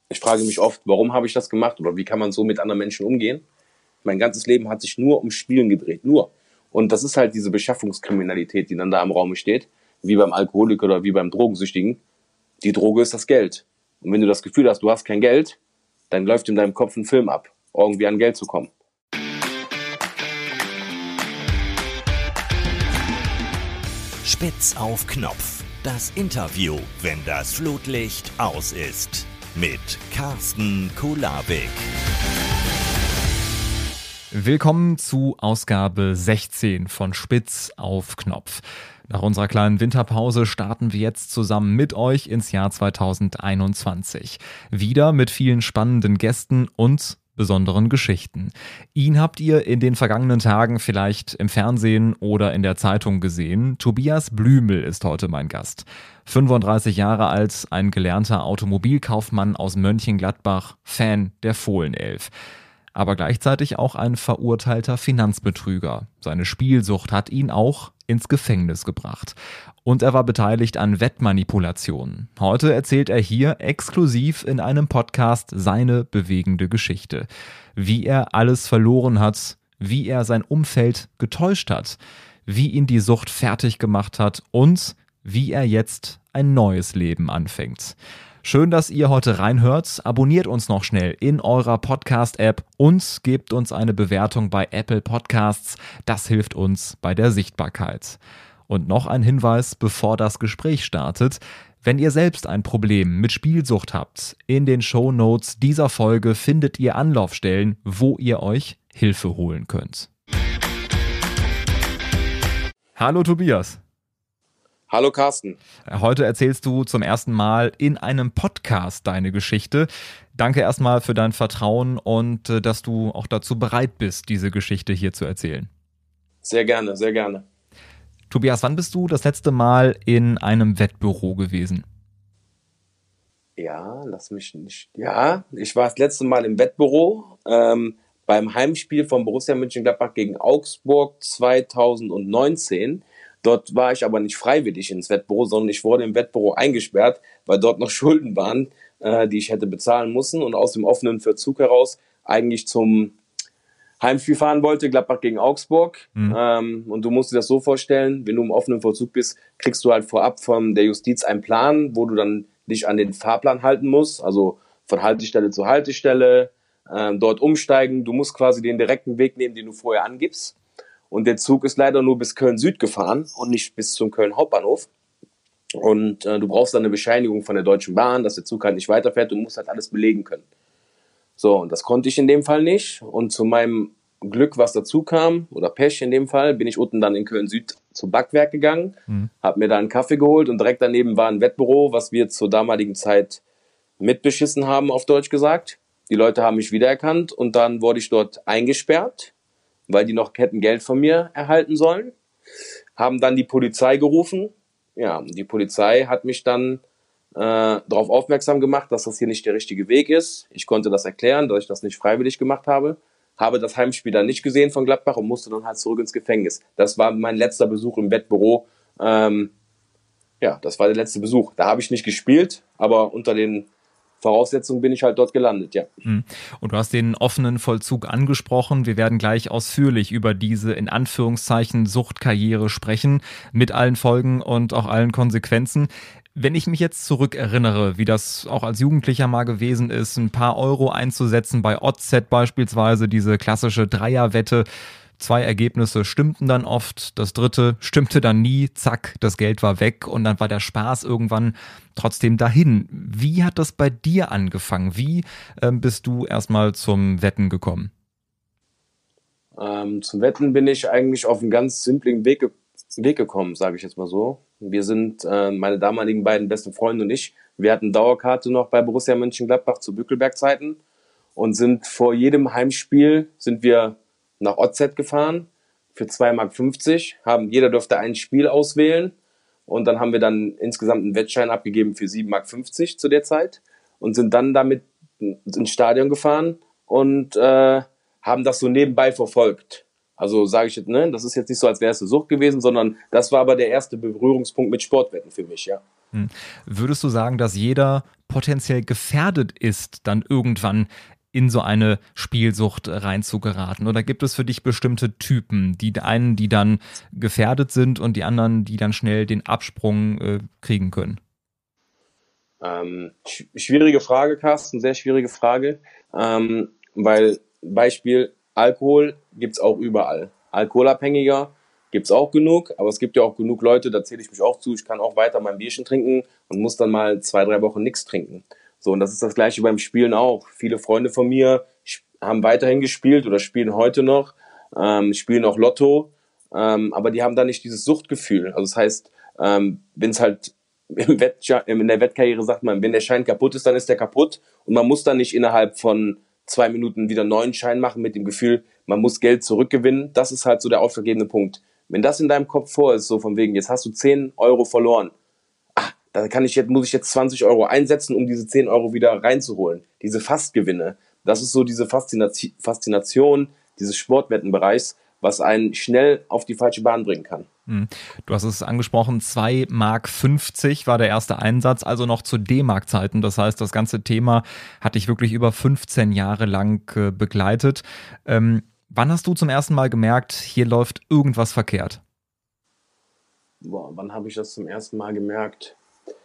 Ich frage mich oft, warum habe ich das gemacht oder wie kann man so mit anderen Menschen umgehen? Mein ganzes Leben hat sich nur um Spielen gedreht, nur. Und das ist halt diese Beschaffungskriminalität, die dann da im Raum steht, wie beim Alkoholiker oder wie beim Drogensüchtigen. Die Droge ist das Geld. Und wenn du das Gefühl hast, du hast kein Geld, dann läuft in deinem Kopf ein Film ab, irgendwie an Geld zu kommen. Spitz auf Knopf. Das Interview, wenn das Flutlicht aus ist. Mit Carsten Kulabik. Willkommen zu Ausgabe 16 von Spitz auf Knopf. Nach unserer kleinen Winterpause starten wir jetzt zusammen mit euch ins Jahr 2021. Wieder mit vielen spannenden Gästen und besonderen Geschichten. Ihn habt ihr in den vergangenen Tagen vielleicht im Fernsehen oder in der Zeitung gesehen. Tobias Blümel ist heute mein Gast. 35 Jahre alt, ein gelernter Automobilkaufmann aus Mönchengladbach, Fan der Fohlenelf. Aber gleichzeitig auch ein verurteilter Finanzbetrüger. Seine Spielsucht hat ihn auch ins Gefängnis gebracht. Und er war beteiligt an Wettmanipulationen. Heute erzählt er hier exklusiv in einem Podcast seine bewegende Geschichte. Wie er alles verloren hat, wie er sein Umfeld getäuscht hat, wie ihn die Sucht fertig gemacht hat und wie er jetzt ein neues Leben anfängt. Schön, dass ihr heute reinhört. Abonniert uns noch schnell in eurer Podcast-App und gebt uns eine Bewertung bei Apple Podcasts. Das hilft uns bei der Sichtbarkeit. Und noch ein Hinweis, bevor das Gespräch startet. Wenn ihr selbst ein Problem mit Spielsucht habt, in den Shownotes dieser Folge findet ihr Anlaufstellen, wo ihr euch Hilfe holen könnt. Hallo Tobias. Hallo Carsten. Heute erzählst du zum ersten Mal in einem Podcast deine Geschichte. Danke erstmal für dein Vertrauen und dass du auch dazu bereit bist, diese Geschichte hier zu erzählen. Sehr gerne, sehr gerne. Tobias, wann bist du das letzte Mal in einem Wettbüro gewesen? Ja, ich war das letzte Mal im Wettbüro beim Heimspiel von Borussia Mönchengladbach gegen Augsburg 2019. Dort war ich aber nicht freiwillig ins Wettbüro, sondern ich wurde im Wettbüro eingesperrt, weil dort noch Schulden waren, die ich hätte bezahlen müssen und aus dem offenen Verzug heraus eigentlich zum Heimspiel fahren wollte, Gladbach gegen Augsburg. Und du musst dir das so vorstellen, wenn du im offenen Verzug bist, kriegst du halt vorab von der Justiz einen Plan, wo du dann dich an den Fahrplan halten musst, also von Haltestelle zu Haltestelle, dort umsteigen. Du musst quasi den direkten Weg nehmen, den du vorher angibst. Und der Zug ist leider nur bis Köln-Süd gefahren und nicht bis zum Köln Hauptbahnhof. Und du brauchst dann eine Bescheinigung von der Deutschen Bahn, dass der Zug halt nicht weiterfährt. Du musst halt alles belegen können. So, und das konnte ich in dem Fall nicht. Und zu meinem Glück, was dazu kam, oder Pech in dem Fall, bin ich unten dann in Köln-Süd zum Backwerk gegangen, habe mir da einen Kaffee geholt und direkt daneben war ein Wettbüro, was wir zur damaligen Zeit mitbeschissen haben, auf Deutsch gesagt. Die Leute haben mich wiedererkannt und dann wurde ich dort eingesperrt, weil die noch hätten Geld von mir erhalten sollen, haben dann die Polizei gerufen. Ja, die Polizei hat mich dann darauf aufmerksam gemacht, dass das hier nicht der richtige Weg ist. Ich konnte das erklären, dass ich das nicht freiwillig gemacht habe das Heimspiel dann nicht gesehen von Gladbach und musste dann halt zurück ins Gefängnis. Das war mein letzter Besuch im Wettbüro. Das war der letzte Besuch. Da habe ich nicht gespielt, aber unter den Voraussetzungen bin ich halt dort gelandet, ja. Und du hast den offenen Vollzug angesprochen. Wir werden gleich ausführlich über diese in Anführungszeichen Suchtkarriere sprechen, mit allen Folgen und auch allen Konsequenzen. Wenn ich mich jetzt zurückerinnere, wie das auch als Jugendlicher mal gewesen ist, ein paar Euro einzusetzen bei OddZ beispielsweise, diese klassische Dreierwette, 2 Ergebnisse stimmten dann oft, das dritte stimmte dann nie, zack, das Geld war weg und dann war der Spaß irgendwann trotzdem dahin. Wie hat das bei dir angefangen? Wie bist du erstmal zum Wetten gekommen? Zum Wetten bin ich eigentlich auf einen ganz simplen Weg gekommen, sage ich jetzt mal so. Wir sind, meine damaligen beiden besten Freunde und ich, wir hatten Dauerkarte noch bei Borussia Mönchengladbach zu Bückelberg-Zeiten und sind vor jedem Heimspiel sind wir nach OddZ gefahren für 2,50 Mark. Jeder durfte ein Spiel auswählen und dann haben wir dann insgesamt einen Wettschein abgegeben für 7,50 Mark zu der Zeit und sind dann damit ins Stadion gefahren und haben das so nebenbei verfolgt. Also sage ich jetzt, ne, das ist jetzt nicht so, als wäre es eine Sucht gewesen, sondern das war aber der erste Berührungspunkt mit Sportwetten für mich, ja. Würdest du sagen, dass jeder potenziell gefährdet ist, dann irgendwann in so eine Spielsucht reinzugeraten? Oder gibt es für dich bestimmte Typen, die einen, die dann gefährdet sind und die anderen, die dann schnell den Absprung kriegen können? Schwierige Frage, Carsten, sehr schwierige Frage, weil Beispiel Alkohol gibt's auch überall. Alkoholabhängiger gibt's auch genug, aber es gibt ja auch genug Leute, da zähle ich mich auch zu, ich kann auch weiter mein Bierchen trinken und muss dann mal 2, 3 Wochen nichts trinken. So, und das ist das Gleiche beim Spielen auch. Viele Freunde von mir haben weiterhin gespielt oder spielen heute noch, spielen auch Lotto, aber die haben da nicht dieses Suchtgefühl. Also das heißt, wenn es halt in der Wettkarriere sagt man, wenn der Schein kaputt ist, dann ist der kaputt und man muss dann nicht innerhalb von 2 Minuten wieder einen neuen Schein machen mit dem Gefühl, man muss Geld zurückgewinnen. Das ist halt so der ausschlaggebende Punkt. Wenn das in deinem Kopf vor ist, so von wegen, jetzt hast du 10 Euro verloren, muss ich jetzt 20 Euro einsetzen, um diese 10 Euro wieder reinzuholen. Diese Fastgewinne, das ist so diese Faszination dieses Sportwettenbereichs, was einen schnell auf die falsche Bahn bringen kann. Du hast es angesprochen, 2,50 Mark war der erste Einsatz, also noch zu D-Mark-Zeiten. Das heißt, das ganze Thema hat dich wirklich über 15 Jahre lang begleitet. Wann hast du zum ersten Mal gemerkt, hier läuft irgendwas verkehrt? Wann habe ich das zum ersten Mal gemerkt?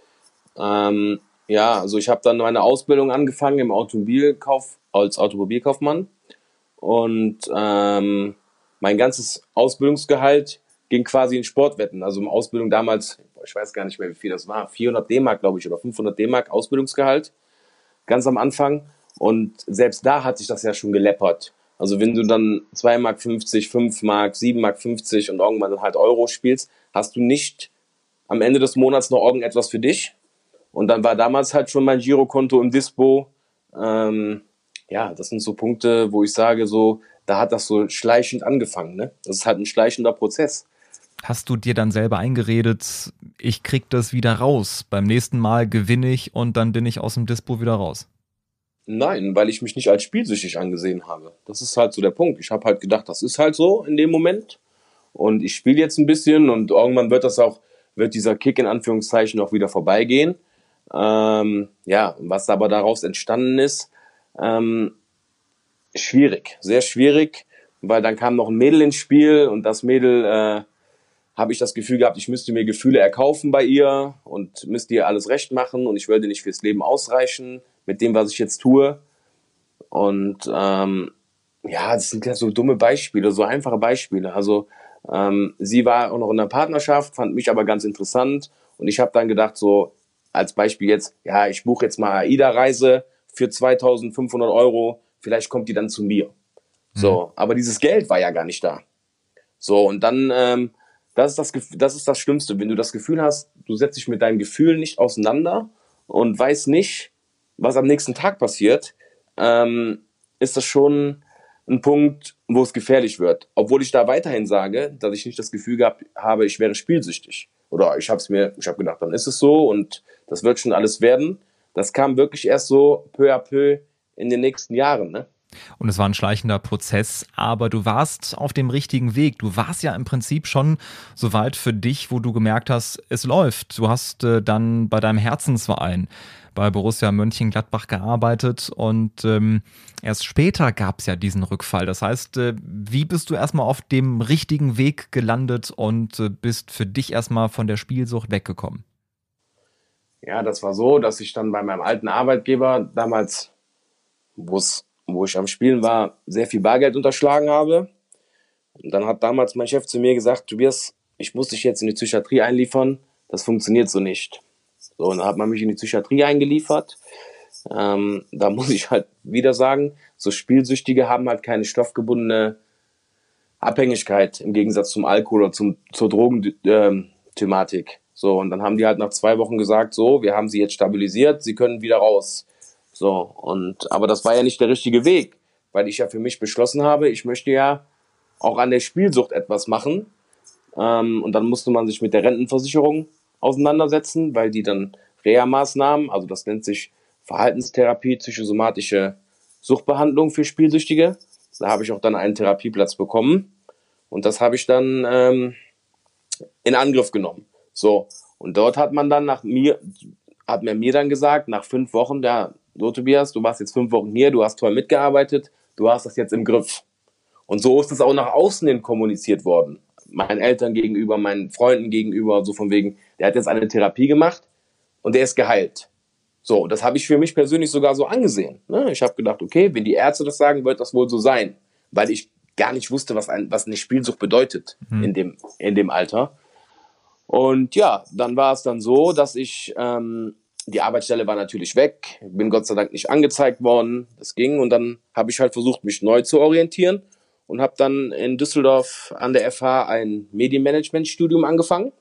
Also ich habe dann meine Ausbildung angefangen im als Automobilkaufmann und mein ganzes Ausbildungsgehalt ging quasi in Sportwetten. Also in Ausbildung damals, ich weiß gar nicht mehr, wie viel das war, 400 D-Mark, glaube ich, oder 500 D-Mark Ausbildungsgehalt, ganz am Anfang. Und selbst da hat sich das ja schon geleppert. Also wenn du dann 2,50 Mark, 5 Mark, 7,50 Mark und irgendwann dann halt Euro spielst, hast du nicht am Ende des Monats noch irgendetwas für dich. Und dann war damals halt schon mein Girokonto im Dispo. Das sind so Punkte, wo ich sage, so, da hat das so schleichend angefangen. Ne? Das ist halt ein schleichender Prozess. Hast du dir dann selber eingeredet, ich krieg das wieder raus, beim nächsten Mal gewinne ich und dann bin ich aus dem Dispo wieder raus? Nein, weil ich mich nicht als spielsüchtig angesehen habe. Das ist halt so der Punkt. Ich habe halt gedacht, das ist halt so in dem Moment und ich spiele jetzt ein bisschen und irgendwann wird dieser Kick in Anführungszeichen auch wieder vorbeigehen. Was aber daraus entstanden ist, schwierig, sehr schwierig, weil dann kam noch ein Mädel ins Spiel und das Mädel habe ich das Gefühl gehabt, ich müsste mir Gefühle erkaufen bei ihr und müsste ihr alles recht machen und ich würde nicht fürs Leben ausreichen mit dem, was ich jetzt tue. Und das sind ja so dumme Beispiele, so einfache Beispiele. Also sie war auch noch in einer Partnerschaft, fand mich aber ganz interessant und ich habe dann gedacht, so als Beispiel jetzt, ja, ich buche jetzt mal AIDA-Reise für 2.500 Euro, vielleicht kommt die dann zu mir. So, aber dieses Geld war ja gar nicht da. So, und dann, das ist das Schlimmste, wenn du das Gefühl hast, du setzt dich mit deinem Gefühl nicht auseinander und weißt nicht, was am nächsten Tag passiert, ist das schon ein Punkt, wo es gefährlich wird. Obwohl ich da weiterhin sage, dass ich nicht das Gefühl gehabt habe, ich wäre spielsüchtig. Oder ich habe gedacht, dann ist es so und das wird schon alles werden. Das kam wirklich erst so peu à peu in den nächsten Jahren, ne? Und es war ein schleichender Prozess, aber du warst auf dem richtigen Weg. Du warst ja im Prinzip schon so weit für dich, wo du gemerkt hast, es läuft. Du hast dann bei deinem Herzensverein, bei Borussia Mönchengladbach gearbeitet und erst später gab es ja diesen Rückfall. Das heißt, wie bist du erstmal auf dem richtigen Weg gelandet und bist für dich erstmal von der Spielsucht weggekommen? Ja, das war so, dass ich dann bei meinem alten Arbeitgeber damals, wo ich am Spielen war, sehr viel Bargeld unterschlagen habe. Und dann hat damals mein Chef zu mir gesagt, Tobias, ich muss dich jetzt in die Psychiatrie einliefern, das funktioniert so nicht. So, und dann hat man mich in die Psychiatrie eingeliefert. Da muss ich halt wieder sagen, so Spielsüchtige haben halt keine stoffgebundene Abhängigkeit im Gegensatz zum Alkohol oder zur Drogenthematik. So, und dann haben die halt nach 2 Wochen gesagt, so, wir haben sie jetzt stabilisiert, sie können wieder raus. So, aber das war ja nicht der richtige Weg, weil ich ja für mich beschlossen habe, ich möchte ja auch an der Spielsucht etwas machen. Und dann musste man sich mit der Rentenversicherung auseinandersetzen, weil die dann Reha-Maßnahmen, also das nennt sich Verhaltenstherapie, psychosomatische Suchtbehandlung für Spielsüchtige. Da habe ich auch dann einen Therapieplatz bekommen. Und das habe ich dann in Angriff genommen. So, und dort hat man dann hat man mir dann gesagt, nach 5 Wochen, ja, so Tobias, du warst jetzt 5 Wochen hier, du hast toll mitgearbeitet, du hast das jetzt im Griff. Und so ist es auch nach außen hin kommuniziert worden. Meinen Eltern gegenüber, meinen Freunden gegenüber, so von wegen, der hat jetzt eine Therapie gemacht und der ist geheilt. So, das habe ich für mich persönlich sogar so angesehen. Ne? Ich habe gedacht, okay, wenn die Ärzte das sagen, wird das wohl so sein. Weil ich gar nicht wusste, was eine Spielsucht bedeutet in dem Alter. Und ja, dann war es dann so, dass die Arbeitsstelle war natürlich weg, bin Gott sei Dank nicht angezeigt worden, das ging. Und dann habe ich halt versucht, mich neu zu orientieren und habe dann in Düsseldorf an der FH ein Medienmanagement-Studium angefangen.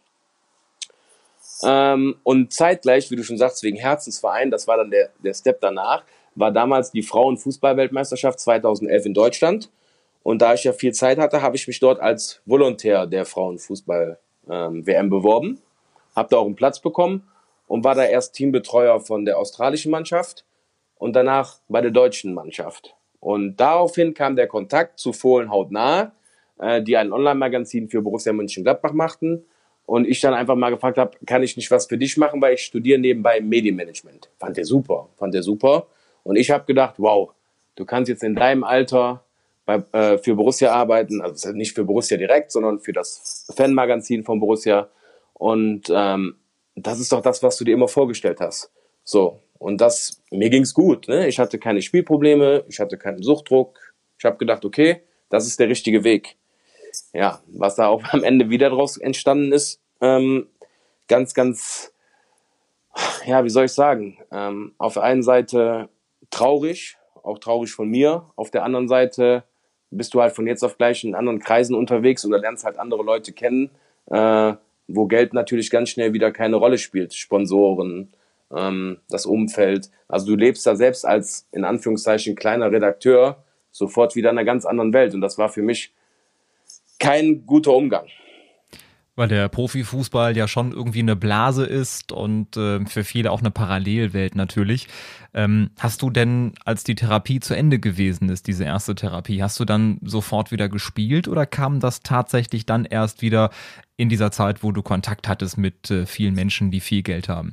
Und zeitgleich, wie du schon sagst, wegen Herzensverein, das war dann der Step danach, war damals die Frauenfußball-Weltmeisterschaft 2011 in Deutschland. Und da ich ja viel Zeit hatte, habe ich mich dort als Volontär der Frauenfußball-WM beworben, habe da auch einen Platz bekommen und war da erst Teambetreuer von der australischen Mannschaft und danach bei der deutschen Mannschaft. Und daraufhin kam der Kontakt zu Fohlen hautnah, die ein Online-Magazin für Borussia Mönchengladbach machten. Und ich dann einfach mal gefragt habe, kann ich nicht was für dich machen, weil ich studiere nebenbei Medienmanagement. Fand der super. Und ich habe gedacht, wow, du kannst jetzt in deinem Alter für Borussia arbeiten, also nicht für Borussia direkt, sondern für das Fanmagazin von Borussia. Und das ist doch das, was du dir immer vorgestellt hast. So, und mir ging's gut. Ne? Ich hatte keine Spielprobleme, ich hatte keinen Suchtdruck. Ich habe gedacht, okay, das ist der richtige Weg. Ja, was da auch am Ende wieder draus entstanden ist, ganz, ganz, ja, wie soll ich sagen, auf der einen Seite traurig, auch traurig von mir, auf der anderen Seite bist du halt von jetzt auf gleich in anderen Kreisen unterwegs oder lernst halt andere Leute kennen, wo Geld natürlich ganz schnell wieder keine Rolle spielt, Sponsoren, das Umfeld, also du lebst da selbst als, in Anführungszeichen, kleiner Redakteur sofort wieder in einer ganz anderen Welt und das war für mich kein guter Umgang. Weil der Profifußball ja schon irgendwie eine Blase ist und für viele auch eine Parallelwelt natürlich. Hast du denn, als die Therapie zu Ende gewesen ist, diese erste Therapie, hast du dann sofort wieder gespielt oder kam das tatsächlich dann erst wieder in dieser Zeit, wo du Kontakt hattest mit vielen Menschen, die viel Geld haben?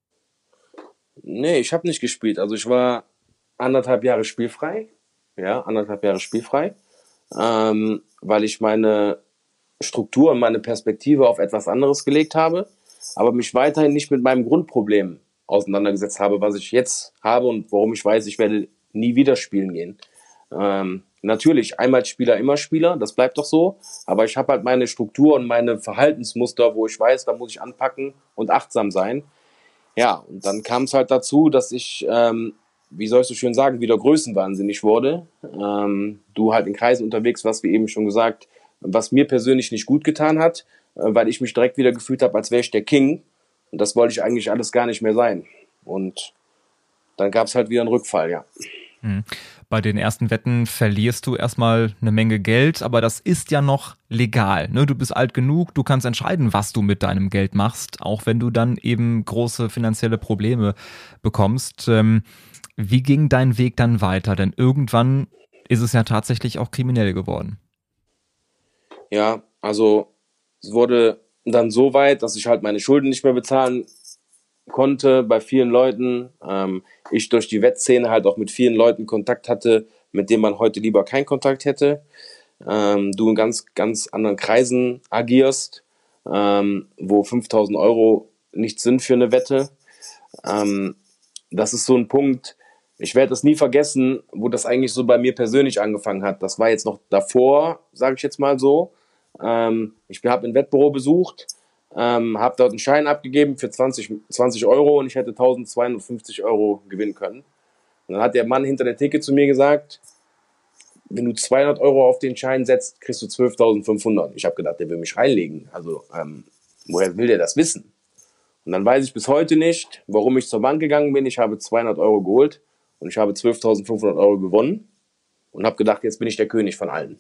Nee, ich habe nicht gespielt. Also ich war 1,5 Jahre spielfrei. Ja, 1,5 Jahre spielfrei. Weil ich meine Struktur und meine Perspektive auf etwas anderes gelegt habe, aber mich weiterhin nicht mit meinem Grundproblem auseinandergesetzt habe, was ich jetzt habe und warum ich weiß, ich werde nie wieder spielen gehen. Natürlich, einmal Spieler, immer Spieler, das bleibt doch so, aber ich habe halt meine Struktur und meine Verhaltensmuster, wo ich weiß, da muss ich anpacken und achtsam sein. Ja, und dann kam es halt dazu, dass ich wie soll ich so schön sagen, wieder größenwahnsinnig wurde. Du halt in Kreisen unterwegs warst, wie eben schon gesagt, was mir persönlich nicht gut getan hat, weil ich mich direkt wieder gefühlt habe, als wäre ich der King. Und das wollte ich eigentlich alles gar nicht mehr sein. Und dann gab es halt wieder einen Rückfall, ja. Bei den ersten Wetten verlierst du erstmal eine Menge Geld, aber das ist ja noch legal. Ne? Du bist alt genug, du kannst entscheiden, was du mit deinem Geld machst, auch wenn du dann eben große finanzielle Probleme bekommst. Wie ging dein Weg dann weiter? Denn irgendwann ist es ja tatsächlich auch kriminell geworden. Ja, also es wurde dann so weit, dass ich halt meine Schulden nicht mehr bezahlen konnte bei vielen Leuten. Ich durch die Wettszene halt auch mit vielen Leuten Kontakt hatte, mit denen man heute lieber keinen Kontakt hätte. Du in ganz, ganz anderen Kreisen agierst, wo 5.000 Euro nichts sind für eine Wette. Das ist so ein Punkt, ich werde das nie vergessen, wo das eigentlich so bei mir persönlich angefangen hat. Das war jetzt noch davor, sage ich jetzt mal so. Ich habe ein Wettbüro besucht, habe dort einen Schein abgegeben für 20 Euro und ich hätte 1.250 Euro gewinnen können. Und dann hat der Mann hinter der Theke zu mir gesagt, wenn du 200 Euro auf den Schein setzt, kriegst du 12.500. Ich habe gedacht, der will mich reinlegen. Also woher will der das wissen? Und dann weiß ich bis heute nicht, warum ich zur Bank gegangen bin. Ich habe 200 Euro geholt und ich habe 12.500 Euro gewonnen und habe gedacht, jetzt bin ich der König von allen.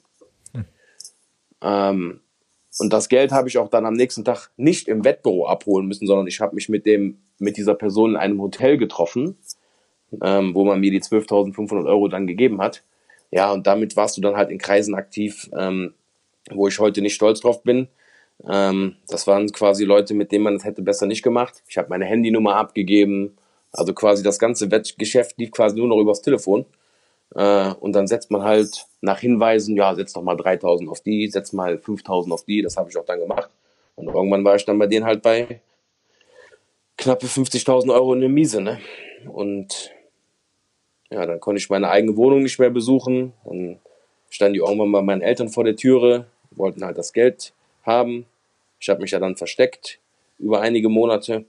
Und das Geld habe ich auch dann am nächsten Tag nicht im Wettbüro abholen müssen, sondern ich habe mich mit dieser Person in einem Hotel getroffen, wo man mir die 12.500 Euro dann gegeben hat. Ja, und damit warst du dann halt in Kreisen aktiv, wo ich heute nicht stolz drauf bin. Das waren quasi Leute, mit denen man es hätte besser nicht gemacht. Ich habe meine Handynummer abgegeben. Also quasi das ganze Wettgeschäft lief quasi nur noch übers Telefon. Und dann setzt man halt nach Hinweisen, ja, setz doch mal 3.000 auf die, setz mal 5.000 auf die. Das habe ich auch dann gemacht. Und irgendwann war ich dann bei denen halt bei knappe 50.000 Euro in der Miese, ne? Und ja, dann konnte ich meine eigene Wohnung nicht mehr besuchen. Dann standen die irgendwann bei meinen Eltern vor der Türe, wollten halt das Geld haben. Ich habe mich ja dann versteckt über einige Monate.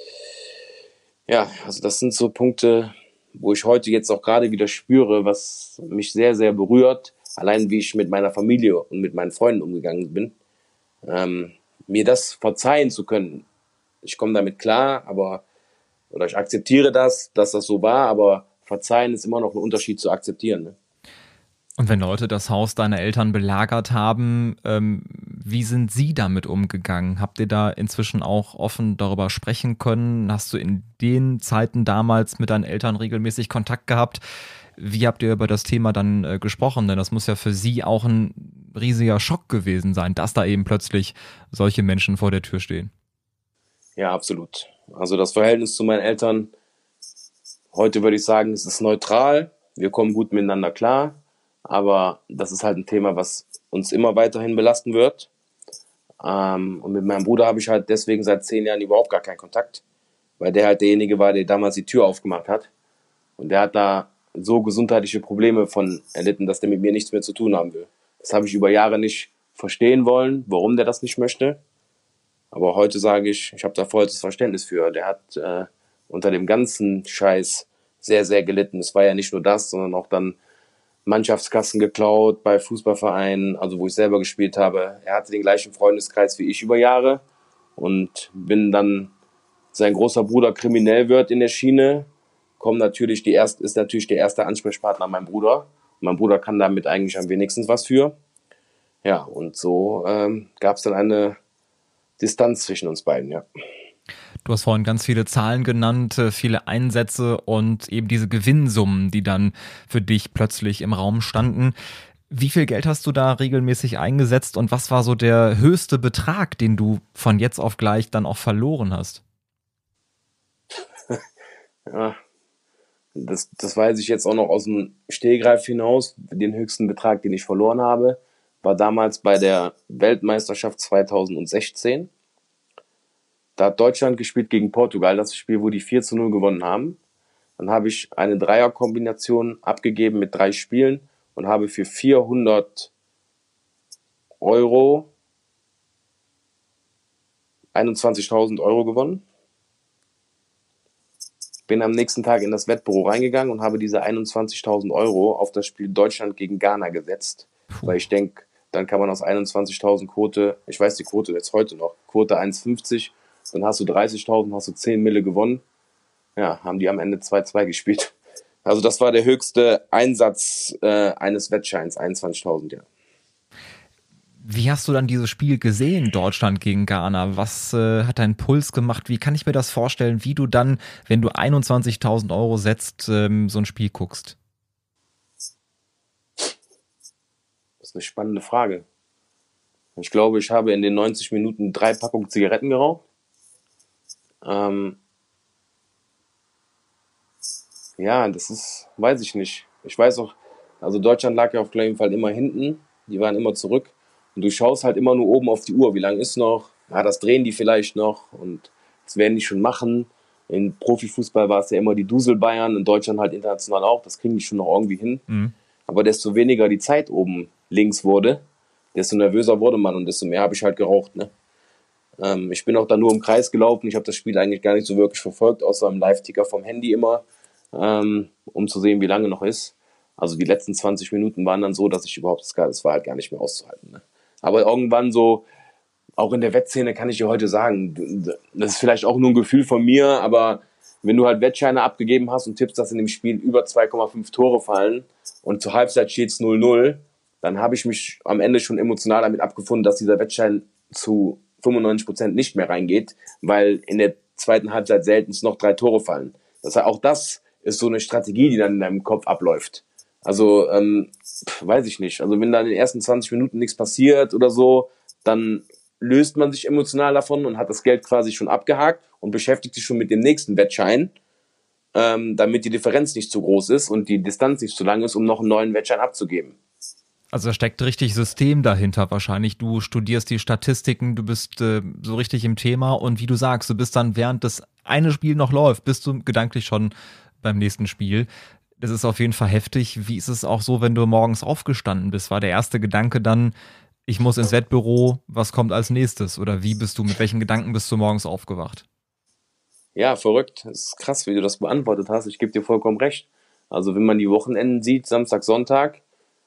Ja, also das sind so Punkte, wo ich heute jetzt auch gerade wieder spüre, was mich sehr, sehr berührt. Allein wie ich mit meiner Familie und mit meinen Freunden umgegangen bin. Mir das verzeihen zu können. Ich komme damit klar, oder ich akzeptiere das, dass das so war, aber verzeihen ist immer noch ein Unterschied zu akzeptieren. Ne? Und wenn Leute das Haus deiner Eltern belagert haben, wie sind sie damit umgegangen? Habt ihr da inzwischen auch offen darüber sprechen können? Hast du in den Zeiten damals mit deinen Eltern regelmäßig Kontakt gehabt? Wie habt ihr über das Thema dann gesprochen? Denn das muss ja für sie auch ein riesiger Schock gewesen sein, dass da eben plötzlich solche Menschen vor der Tür stehen. Ja, absolut. Also das Verhältnis zu meinen Eltern, heute würde ich sagen, es ist neutral. Wir kommen gut miteinander klar. Aber das ist halt ein Thema, was uns immer weiterhin belasten wird. Und mit meinem Bruder habe ich halt deswegen seit 10 Jahren überhaupt gar keinen Kontakt, weil der halt derjenige war, der damals die Tür aufgemacht hat. Und der hat da so gesundheitliche Probleme von erlitten, dass der mit mir nichts mehr zu tun haben will. Das habe ich über Jahre nicht verstehen wollen, warum der das nicht möchte. Aber heute sage ich habe da vollstes Verständnis für. Der hat unter dem ganzen Scheiß sehr, sehr gelitten. Es war ja nicht nur das, sondern auch dann Mannschaftskassen geklaut bei Fußballvereinen, also wo ich selber gespielt habe. Er hatte den gleichen Freundeskreis wie ich über Jahre und wenn dann sein großer Bruder kriminell wird in der Schiene, ist natürlich der erste Ansprechpartner mein Bruder. Mein Bruder kann damit eigentlich am wenigsten was für. Ja, und so gab es dann eine Distanz zwischen uns beiden, ja. Du hast vorhin ganz viele Zahlen genannt, viele Einsätze und eben diese Gewinnsummen, die dann für dich plötzlich im Raum standen. Wie viel Geld hast du da regelmäßig eingesetzt und was war so der höchste Betrag, den du von jetzt auf gleich dann auch verloren hast? Ja, das weiß ich jetzt auch noch aus dem Stehgreif hinaus. Den höchsten Betrag, den ich verloren habe, war damals bei der Weltmeisterschaft 2016. Da hat Deutschland gespielt gegen Portugal, das Spiel, wo die 4:0 gewonnen haben. Dann habe ich eine Dreierkombination abgegeben mit 3 Spielen und habe für 400 Euro 21.000 Euro gewonnen. Bin am nächsten Tag in das Wettbüro reingegangen und habe diese 21.000 Euro auf das Spiel Deutschland gegen Ghana gesetzt. Weil ich denke, dann kann man aus 21.000 Quote, ich weiß die Quote jetzt heute noch, Quote 1,50, dann hast du 30.000, hast du 10 Mille gewonnen. Ja, haben die am Ende 2-2 gespielt. Also das war der höchste Einsatz eines Wettscheins, 21.000, ja. Wie hast du dann dieses Spiel gesehen, Deutschland gegen Ghana? Was hat dein Puls gemacht? Wie kann ich mir das vorstellen, wie du dann, wenn du 21.000 Euro setzt, so ein Spiel guckst? Das ist eine spannende Frage. Ich glaube, ich habe in den 90 Minuten 3 Packungen Zigaretten geraucht. Ja, weiß ich nicht. Ich weiß auch, also Deutschland lag ja auf jeden Fall immer hinten. Die waren immer zurück. Und du schaust halt immer nur oben auf die Uhr. Wie lange ist noch? Ja, das drehen die vielleicht noch. Und das werden die schon machen. Im Profifußball war es ja immer die Dusel-Bayern. In Deutschland halt international auch. Das kriegen die schon noch irgendwie hin. Mhm. Aber desto weniger die Zeit oben links wurde, desto nervöser wurde man und desto mehr habe ich halt geraucht, ne? Ich bin auch da nur im Kreis gelaufen. Ich habe das Spiel eigentlich gar nicht so wirklich verfolgt, außer im Live-Ticker vom Handy immer, um zu sehen, wie lange noch ist. Also die letzten 20 Minuten waren dann so, dass ich das war halt gar nicht mehr auszuhalten. Ne? Aber irgendwann so, auch in der Wettszene kann ich dir heute sagen, das ist vielleicht auch nur ein Gefühl von mir, aber wenn du halt Wettscheine abgegeben hast und tippst, dass in dem Spiel über 2,5 Tore fallen und zur Halbzeit steht es 0-0, dann habe ich mich am Ende schon emotional damit abgefunden, dass dieser Wettschein zu 95% nicht mehr reingeht, weil in der zweiten Halbzeit selten noch 3 Tore fallen. Das heißt, auch das ist so eine Strategie, die dann in deinem Kopf abläuft. Also, weiß ich nicht. Also wenn da in den ersten 20 Minuten nichts passiert oder so, dann löst man sich emotional davon und hat das Geld quasi schon abgehakt und beschäftigt sich schon mit dem nächsten Wettschein, damit die Differenz nicht zu groß ist und die Distanz nicht zu lang ist, um noch einen neuen Wettschein abzugeben. Also da steckt richtig System dahinter wahrscheinlich. Du studierst die Statistiken, du bist so richtig im Thema und wie du sagst, du bist dann, während das eine Spiel noch läuft, bist du gedanklich schon beim nächsten Spiel. Das ist auf jeden Fall heftig. Wie ist es auch so, wenn du morgens aufgestanden bist? War der erste Gedanke dann, ich muss ins Wettbüro, was kommt als nächstes? Oder mit welchen Gedanken bist du morgens aufgewacht? Ja, verrückt. Das ist krass, wie du das beantwortet hast. Ich gebe dir vollkommen recht. Also wenn man die Wochenenden sieht, Samstag, Sonntag,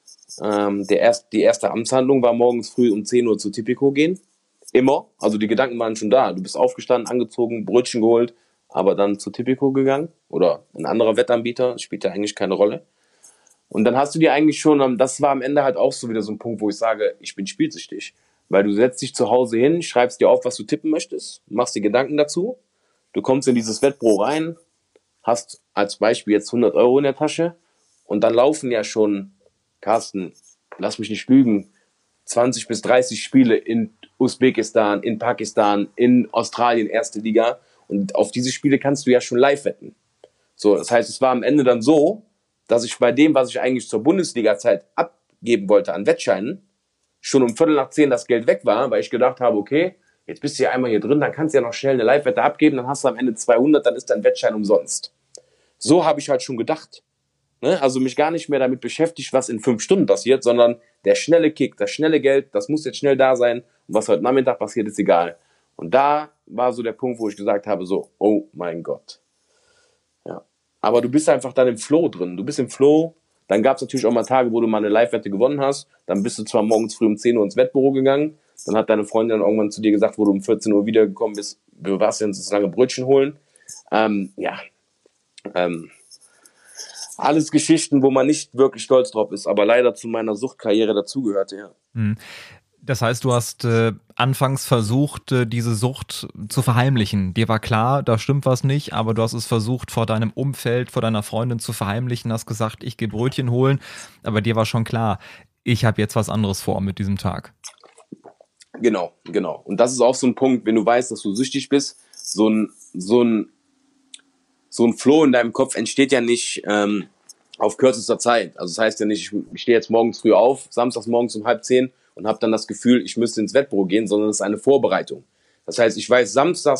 die erste Amtshandlung war morgens früh um 10 Uhr zu Tipico gehen. Immer. Also die Gedanken waren schon da. Du bist aufgestanden, angezogen, Brötchen geholt, aber dann zu Tipico gegangen. Oder ein anderer Wettanbieter. Spielt ja eigentlich keine Rolle. Und dann hast du dir eigentlich schon, das war am Ende halt auch so wieder so ein Punkt, wo ich sage, ich bin spielsüchtig. Weil du setzt dich zu Hause hin, schreibst dir auf, was du tippen möchtest, machst dir Gedanken dazu. Du kommst in dieses Wettbüro rein, hast als Beispiel jetzt 100 Euro in der Tasche und dann laufen ja schon, Carsten, lass mich nicht lügen, 20 bis 30 Spiele in Usbekistan, in Pakistan, in Australien, erste Liga. Und auf diese Spiele kannst du ja schon live wetten. So, das heißt, es war am Ende dann so, dass ich bei dem, was ich eigentlich zur Bundesliga-Zeit abgeben wollte an Wettscheinen, schon um 9:15 das Geld weg war, weil ich gedacht habe, okay, jetzt bist du ja einmal hier drin, dann kannst du ja noch schnell eine Live-Wette abgeben, dann hast du am Ende 200, dann ist dein Wettschein umsonst. So habe ich halt schon gedacht. Ne? Also mich gar nicht mehr damit beschäftigt, was in 5 Stunden passiert, sondern der schnelle Kick, das schnelle Geld, das muss jetzt schnell da sein und was heute Nachmittag passiert, ist egal. Und da war so der Punkt, wo ich gesagt habe, so, oh mein Gott. Ja. Aber du bist einfach dann im Flow drin. Du bist im Flow. Dann gab es natürlich auch mal Tage, wo du mal eine Live-Wette gewonnen hast. Dann bist du zwar morgens früh um 10 Uhr ins Wettbüro gegangen. Dann hat deine Freundin dann irgendwann zu dir gesagt, wo du um 14 Uhr wiedergekommen bist, du warst jetzt so lange Brötchen holen. Alles Geschichten, wo man nicht wirklich stolz drauf ist, aber leider zu meiner Suchtkarriere dazugehörte, ja. Das heißt, du hast anfangs versucht, diese Sucht zu verheimlichen. Dir war klar, da stimmt was nicht, aber du hast es versucht, vor deinem Umfeld, vor deiner Freundin zu verheimlichen, hast gesagt, ich gehe Brötchen holen, aber dir war schon klar, ich habe jetzt was anderes vor mit diesem Tag. Genau. Und das ist auch so ein Punkt, wenn du weißt, dass du süchtig bist, so ein Flow in deinem Kopf entsteht ja nicht auf kürzester Zeit. Also das heißt ja nicht, ich stehe jetzt morgens früh auf, samstags morgens um 9:30 und habe dann das Gefühl, ich müsste ins Wettbüro gehen, sondern es ist eine Vorbereitung. Das heißt, ich weiß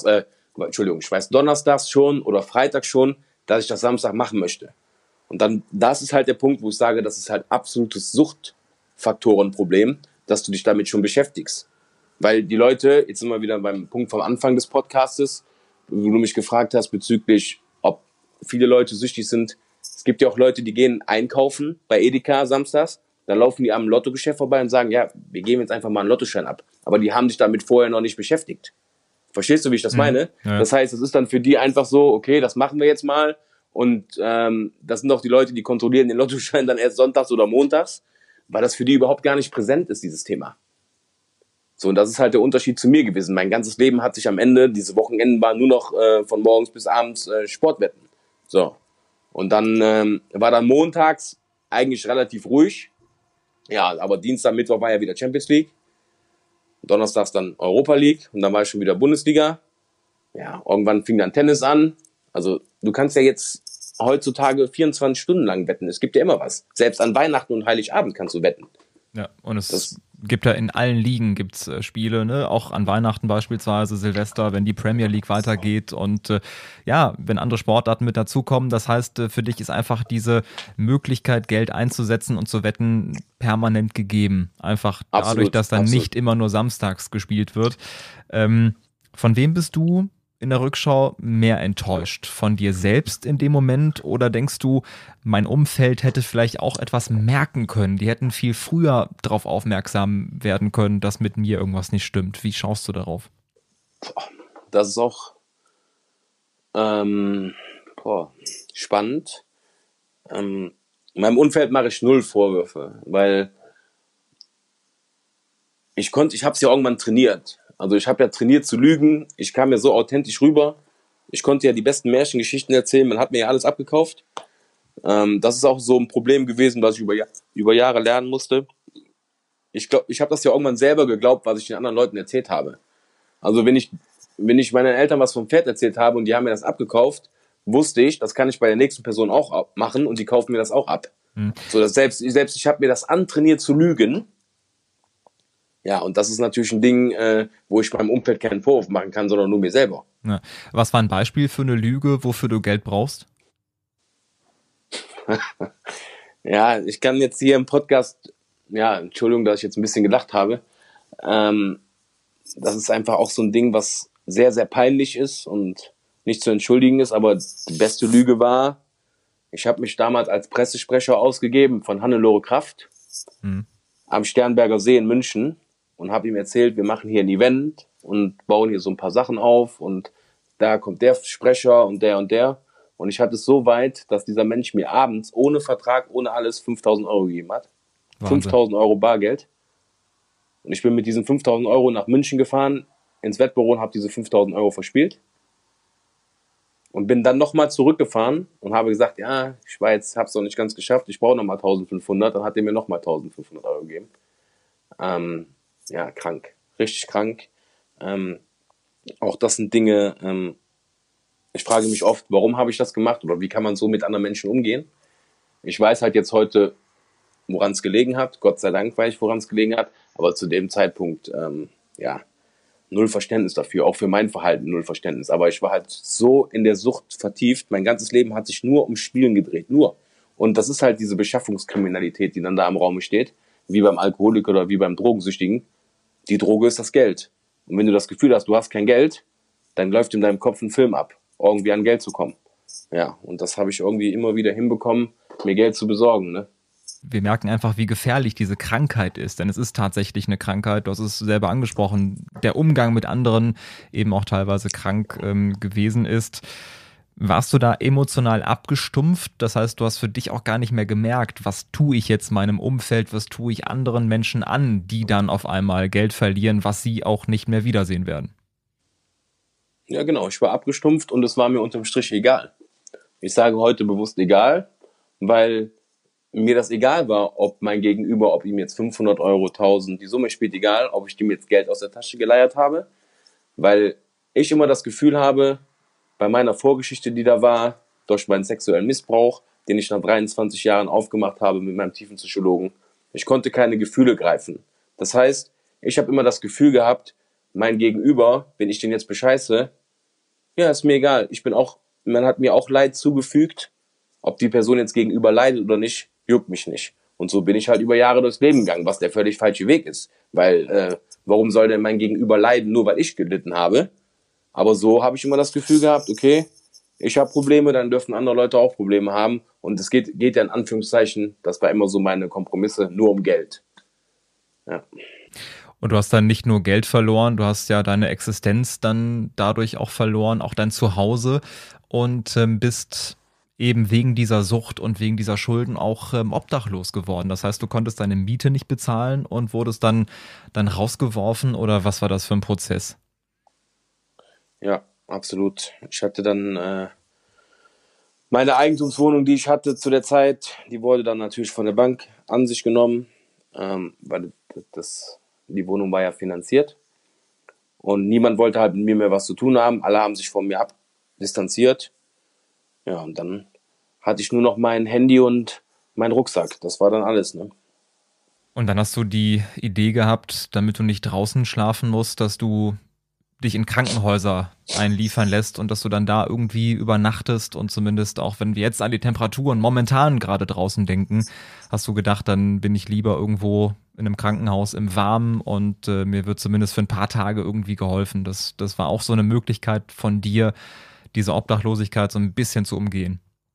donnerstags schon oder freitags schon, dass ich das Samstag machen möchte. Und dann, das ist halt der Punkt, wo ich sage, das ist halt absolutes Suchtfaktorenproblem, dass du dich damit schon beschäftigst. Weil die Leute, jetzt sind wir wieder beim Punkt vom Anfang des Podcastes, wo du mich gefragt hast bezüglich, ob viele Leute süchtig sind. Es gibt ja auch Leute, die gehen einkaufen bei Edeka samstags, dann laufen die am Lottogeschäft vorbei und sagen, ja, wir geben jetzt einfach mal einen Lottoschein ab. Aber die haben sich damit vorher noch nicht beschäftigt. Verstehst du, wie ich das meine? Ja. Das heißt, es ist dann für die einfach so, okay, das machen wir jetzt mal. Und das sind auch die Leute, die kontrollieren den Lottoschein dann erst sonntags oder montags, weil das für die überhaupt gar nicht präsent ist, dieses Thema. So, und das ist halt der Unterschied zu mir gewesen. Mein ganzes Leben hat sich am Ende, diese Wochenenden waren nur noch von morgens bis abends Sportwetten. So. Und dann war dann montags eigentlich relativ ruhig. Ja, aber Dienstag, Mittwoch war ja wieder Champions League. Donnerstags dann Europa League und dann war ich schon wieder Bundesliga. Ja, irgendwann fing dann Tennis an. Also du kannst ja jetzt heutzutage 24 Stunden lang wetten. Es gibt ja immer was. Selbst an Weihnachten und Heiligabend kannst du wetten. Ja, und es gibt ja in allen Ligen gibt's Spiele, ne? Auch an Weihnachten beispielsweise, Silvester, wenn die Premier League weitergeht und wenn andere Sportarten mit dazukommen. Das heißt, für dich ist einfach diese Möglichkeit, Geld einzusetzen und zu wetten, permanent gegeben. Einfach dadurch, dass dann nicht immer nur samstags gespielt wird. Von wem bist du in der Rückschau mehr enttäuscht? Von dir selbst in dem Moment oder denkst du, mein Umfeld hätte vielleicht auch etwas merken können? Die hätten viel früher darauf aufmerksam werden können, dass mit mir irgendwas nicht stimmt. Wie schaust du darauf? Das ist auch spannend. Meinem Umfeld mache ich 0 Vorwürfe, weil ich habe es ja irgendwann trainiert. Also ich habe ja trainiert zu lügen, ich kam ja so authentisch rüber, ich konnte ja die besten Märchengeschichten erzählen, man hat mir ja alles abgekauft. Das ist auch so ein Problem gewesen, was ich über Jahre lernen musste. Ich glaube, ich habe das ja irgendwann selber geglaubt, was ich den anderen Leuten erzählt habe. Also wenn ich meinen Eltern was vom Pferd erzählt habe und die haben mir das abgekauft, wusste ich, das kann ich bei der nächsten Person auch machen und die kaufen mir das auch ab. So, dass selbst ich habe mir das antrainiert zu lügen. Ja, und das ist natürlich ein Ding, wo ich meinem Umfeld keinen Vorwurf machen kann, sondern nur mir selber. Ja. Was war ein Beispiel für eine Lüge, wofür du Geld brauchst? Ja, ich kann jetzt hier im Podcast, ja, Entschuldigung, dass ich jetzt ein bisschen gelacht habe. Das ist einfach auch so ein Ding, was sehr, sehr peinlich ist und nicht zu entschuldigen ist, aber die beste Lüge war, ich habe mich damals als Pressesprecher ausgegeben von Hannelore Kraft am Sternberger See in München und habe ihm erzählt, wir machen hier ein Event und bauen hier so ein paar Sachen auf und da kommt der Sprecher und der und der. Und ich hatte es so weit, dass dieser Mensch mir abends ohne Vertrag, ohne alles 5.000 Euro gegeben hat. Wahnsinn. 5.000 Euro Bargeld. Und ich bin mit diesen 5.000 Euro nach München gefahren, ins Wettbüro und habe diese 5.000 Euro verspielt. Und bin dann nochmal zurückgefahren und habe gesagt, ja, ich habe es noch nicht ganz geschafft, ich brauche nochmal 1.500. Dann hat er mir nochmal 1.500 Euro gegeben. Ja, krank. Richtig krank. Auch das sind Dinge, ich frage mich oft, warum habe ich das gemacht oder wie kann man so mit anderen Menschen umgehen? Ich weiß halt jetzt heute, woran es gelegen hat. Gott sei Dank weiß ich, woran es gelegen hat. Aber zu dem Zeitpunkt, ja, null Verständnis dafür. Auch für mein Verhalten null Verständnis. Aber ich war halt so in der Sucht vertieft. Mein ganzes Leben hat sich nur um Spielen gedreht. Nur. Und das ist halt diese Beschaffungskriminalität, die dann da im Raum steht. Wie beim Alkoholiker oder wie beim Drogensüchtigen. Die Droge ist das Geld. Und wenn du das Gefühl hast, du hast kein Geld, dann läuft in deinem Kopf ein Film ab, irgendwie an Geld zu kommen. Ja, und das habe ich irgendwie immer wieder hinbekommen, mir Geld zu besorgen, ne? Wir merken einfach, wie gefährlich diese Krankheit ist, denn es ist tatsächlich eine Krankheit. Du hast es selber angesprochen, der Umgang mit anderen eben auch teilweise krank gewesen ist. Warst du da emotional abgestumpft? Das heißt, du hast für dich auch gar nicht mehr gemerkt, was tue ich jetzt meinem Umfeld, was tue ich anderen Menschen an, die dann auf einmal Geld verlieren, was sie auch nicht mehr wiedersehen werden. Ja, genau, ich war abgestumpft und es war mir unterm Strich egal. Ich sage heute bewusst egal, weil mir das egal war, ob mein Gegenüber, ob ihm jetzt 500 Euro, 1.000, die Summe spielt egal, ob ich dem jetzt Geld aus der Tasche geleiert habe, weil ich immer das Gefühl habe, bei meiner Vorgeschichte, die da war, durch meinen sexuellen Missbrauch, den ich nach 23 Jahren aufgemacht habe mit meinem tiefen Psychologen, ich konnte keine Gefühle greifen. Das heißt, ich habe immer das Gefühl gehabt, mein Gegenüber, wenn ich den jetzt bescheiße, ja, ist mir egal. Man hat mir auch Leid zugefügt, ob die Person jetzt gegenüber leidet oder nicht, juckt mich nicht. Und so bin ich halt über Jahre durchs Leben gegangen, was der völlig falsche Weg ist. Weil, warum soll denn mein Gegenüber leiden, nur weil ich gelitten habe? Aber so habe ich immer das Gefühl gehabt, okay, ich habe Probleme, dann dürfen andere Leute auch Probleme haben. Und es geht ja in Anführungszeichen, das war immer so meine Kompromisse, nur um Geld. Ja. Und du hast dann nicht nur Geld verloren, du hast ja deine Existenz dann dadurch auch verloren, auch dein Zuhause und bist eben wegen dieser Sucht und wegen dieser Schulden auch obdachlos geworden. Das heißt, du konntest deine Miete nicht bezahlen und wurdest dann rausgeworfen oder was war das für ein Prozess? Ja, absolut. Ich hatte dann meine Eigentumswohnung, die ich hatte zu der Zeit, die wurde dann natürlich von der Bank an sich genommen, weil die Wohnung war ja finanziert und niemand wollte halt mit mir mehr was zu tun haben. Alle haben sich von mir abdistanziert. Ja, und dann hatte ich nur noch mein Handy und meinen Rucksack. Das war dann alles, ne? Und dann hast du die Idee gehabt, damit du nicht draußen schlafen musst, dass du dich in Krankenhäuser einliefern lässt und dass du dann da irgendwie übernachtest und zumindest auch, wenn wir jetzt an die Temperaturen momentan gerade draußen denken, hast du gedacht, dann bin ich lieber irgendwo in einem Krankenhaus im Warmen und mir wird zumindest für ein paar Tage irgendwie geholfen. Das war auch so eine Möglichkeit von dir, diese Obdachlosigkeit so ein bisschen zu umgehen.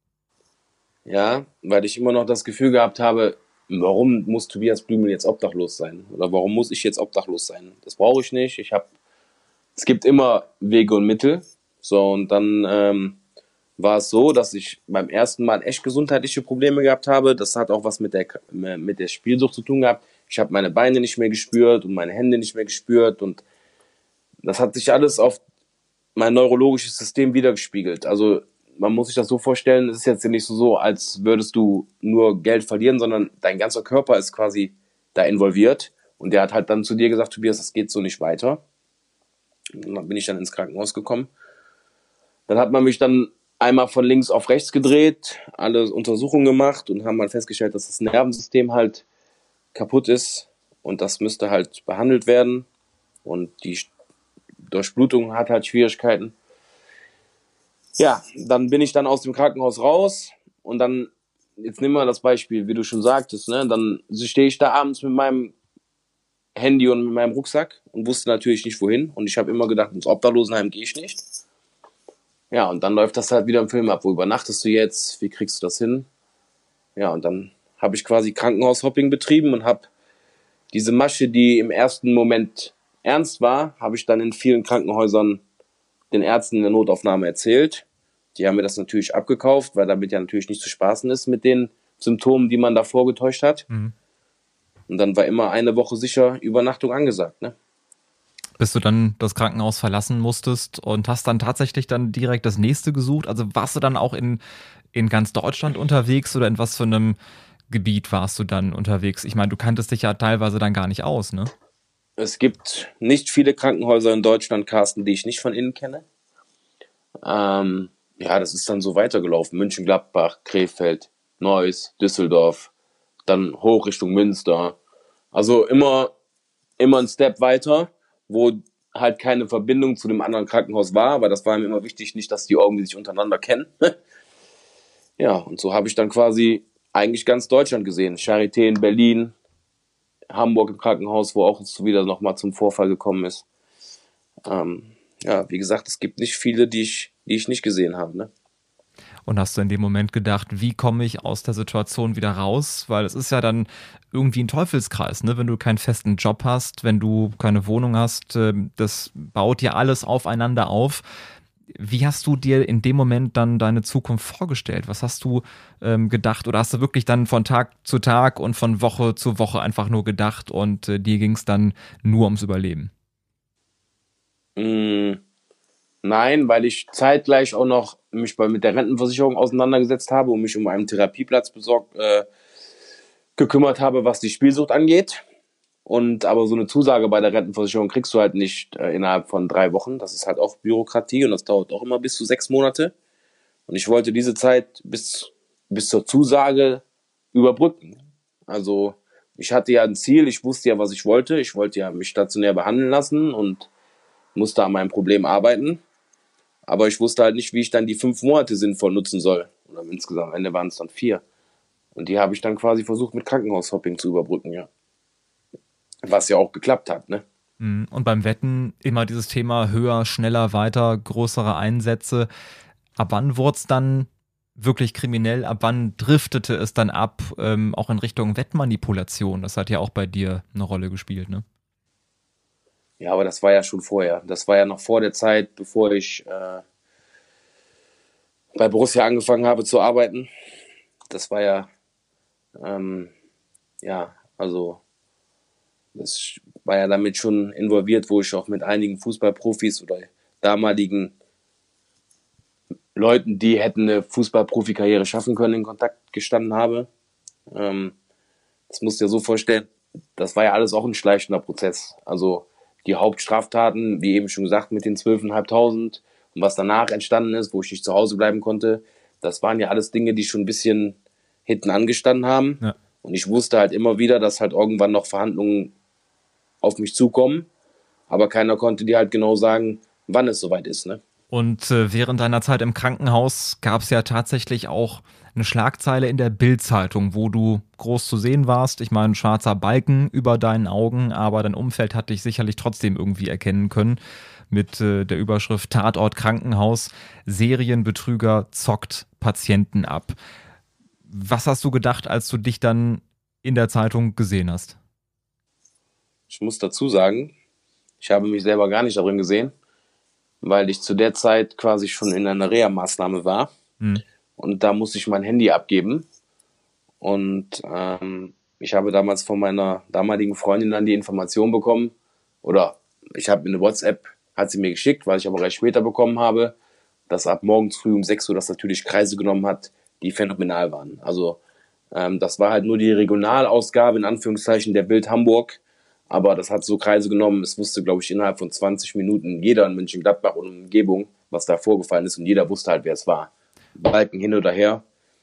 Ja, weil ich immer noch das Gefühl gehabt habe, warum muss Tobias Blümel jetzt obdachlos sein? Oder warum muss ich jetzt obdachlos sein? Das brauche ich nicht. Es gibt immer Wege und Mittel. So, und dann war es so, dass ich beim ersten Mal echt gesundheitliche Probleme gehabt habe. Das hat auch was mit der Spielsucht zu tun gehabt. Ich habe meine Beine nicht mehr gespürt und meine Hände nicht mehr gespürt. Und das hat sich alles auf mein neurologisches System wiedergespiegelt. Also man muss sich das so vorstellen, es ist jetzt nicht so, als würdest du nur Geld verlieren, sondern dein ganzer Körper ist quasi da involviert. Und der hat halt dann zu dir gesagt, Tobias, das geht so nicht weiter. Und dann bin ich dann ins Krankenhaus gekommen. Dann hat man mich dann einmal von links auf rechts gedreht, alle Untersuchungen gemacht und haben halt festgestellt, dass das Nervensystem halt kaputt ist und das müsste halt behandelt werden. Und die Durchblutung hat halt Schwierigkeiten. Ja, dann bin ich dann aus dem Krankenhaus raus und dann, jetzt nehmen wir das Beispiel, wie du schon sagtest, ne, dann stehe ich da abends mit meinem Handy und mit meinem Rucksack und wusste natürlich nicht wohin und ich habe immer gedacht, ins Obdachlosenheim gehe ich nicht. Ja, und dann läuft das halt wieder im Film ab, wo übernachtest du jetzt, wie kriegst du das hin? Ja, und dann habe ich quasi Krankenhaushopping betrieben und habe diese Masche, die im ersten Moment ernst war, habe ich dann in vielen Krankenhäusern den Ärzten in der Notaufnahme erzählt. Die haben mir das natürlich abgekauft, weil damit ja natürlich nicht zu spaßen ist mit den Symptomen, die man da vorgetäuscht hat. Mhm. Und dann war immer eine Woche sicher Übernachtung angesagt, ne? Bis du dann das Krankenhaus verlassen musstest und hast dann tatsächlich dann direkt das nächste gesucht. Also warst du dann auch in ganz Deutschland unterwegs oder in was für einem Gebiet warst du dann unterwegs? Ich meine, du kanntest dich ja teilweise dann gar nicht aus, ne? Es gibt nicht viele Krankenhäuser in Deutschland, Carsten, die ich nicht von innen kenne. Ja, das ist dann so weitergelaufen. München-Gladbach, Krefeld, Neuss, Düsseldorf, dann hoch Richtung Münster. Also immer ein Step weiter, wo halt keine Verbindung zu dem anderen Krankenhaus war, aber das war mir immer wichtig, nicht, dass die irgendwie sich untereinander kennen. Ja, und so habe ich dann quasi eigentlich ganz Deutschland gesehen. Charité in Berlin, Hamburg im Krankenhaus, wo auch wieder nochmal zum Vorfall gekommen ist. Ja, wie gesagt, es gibt nicht viele, die ich nicht gesehen habe, ne? Und hast du in dem Moment gedacht, wie komme ich aus der Situation wieder raus? Weil es ist ja dann irgendwie ein Teufelskreis, ne? Wenn du keinen festen Job hast, wenn du keine Wohnung hast, das baut ja alles aufeinander auf. Wie hast du dir in dem Moment dann deine Zukunft vorgestellt? Was hast du gedacht? Oder hast du wirklich dann von Tag zu Tag und von Woche zu Woche einfach nur gedacht und dir ging es dann nur ums Überleben? Nein, weil ich zeitgleich auch noch mich mit der Rentenversicherung auseinandergesetzt habe und mich um einen Therapieplatz gekümmert habe, was die Spielsucht angeht. Und aber so eine Zusage bei der Rentenversicherung kriegst du halt nicht innerhalb von 3 Wochen. Das ist halt auch Bürokratie und das dauert auch immer bis zu 6 Monate. Und ich wollte diese Zeit bis zur Zusage überbrücken. Also ich hatte ja ein Ziel, ich wusste ja, was ich wollte. Ich wollte ja mich stationär behandeln lassen und musste an meinem Problem arbeiten. Aber ich wusste halt nicht, wie ich dann die 5 Monate sinnvoll nutzen soll. Oder insgesamt, am Ende waren es dann 4. Und die habe ich dann quasi versucht, mit Krankenhaushopping zu überbrücken, ja. Was ja auch geklappt hat, ne? Und beim Wetten immer dieses Thema höher, schneller, weiter, größere Einsätze. Ab wann wurde es dann wirklich kriminell? Ab wann driftete es dann ab, auch in Richtung Wettmanipulation? Das hat ja auch bei dir eine Rolle gespielt, ne? Ja, aber das war ja schon vorher. Das war ja noch vor der Zeit, bevor ich bei Borussia angefangen habe zu arbeiten. Das war ja, also das war ja damit schon involviert, wo ich auch mit einigen Fußballprofis oder damaligen Leuten, die hätten eine Fußballprofikarriere schaffen können, in Kontakt gestanden habe. Das musst du dir so vorstellen, das war ja alles auch ein schleichender Prozess. Also die Hauptstraftaten, wie eben schon gesagt, mit den 12.500 und was danach entstanden ist, wo ich nicht zu Hause bleiben konnte, das waren ja alles Dinge, die schon ein bisschen hinten angestanden haben. Ja. Und ich wusste halt immer wieder, dass halt irgendwann noch Verhandlungen auf mich zukommen, aber keiner konnte dir halt genau sagen, wann es soweit ist, ne? Und während deiner Zeit im Krankenhaus gab es ja tatsächlich auch eine Schlagzeile in der Bild-Zeitung, wo du groß zu sehen warst. Ich meine, schwarzer Balken über deinen Augen, aber dein Umfeld hat dich sicherlich trotzdem irgendwie erkennen können mit der Überschrift Tatort Krankenhaus, Serienbetrüger zockt Patienten ab. Was hast du gedacht, als du dich dann in der Zeitung gesehen hast? Ich muss dazu sagen, ich habe mich selber gar nicht darin gesehen, weil ich zu der Zeit quasi schon in einer Reha-Maßnahme war. Und da musste ich mein Handy abgeben. Und ich habe damals von meiner damaligen Freundin dann die Information bekommen, oder ich habe eine WhatsApp, hat sie mir geschickt, weil ich aber recht später bekommen habe, dass ab morgens früh um 6 Uhr das natürlich Kreise genommen hat, die phänomenal waren. Also das war halt nur die Regionalausgabe in Anführungszeichen der Bild Hamburg, aber das hat so Kreise genommen. Es wusste, glaube ich, innerhalb von 20 Minuten jeder in Mönchengladbach und Umgebung, was da vorgefallen ist, und jeder wusste halt, wer es war. Balken hin oder her.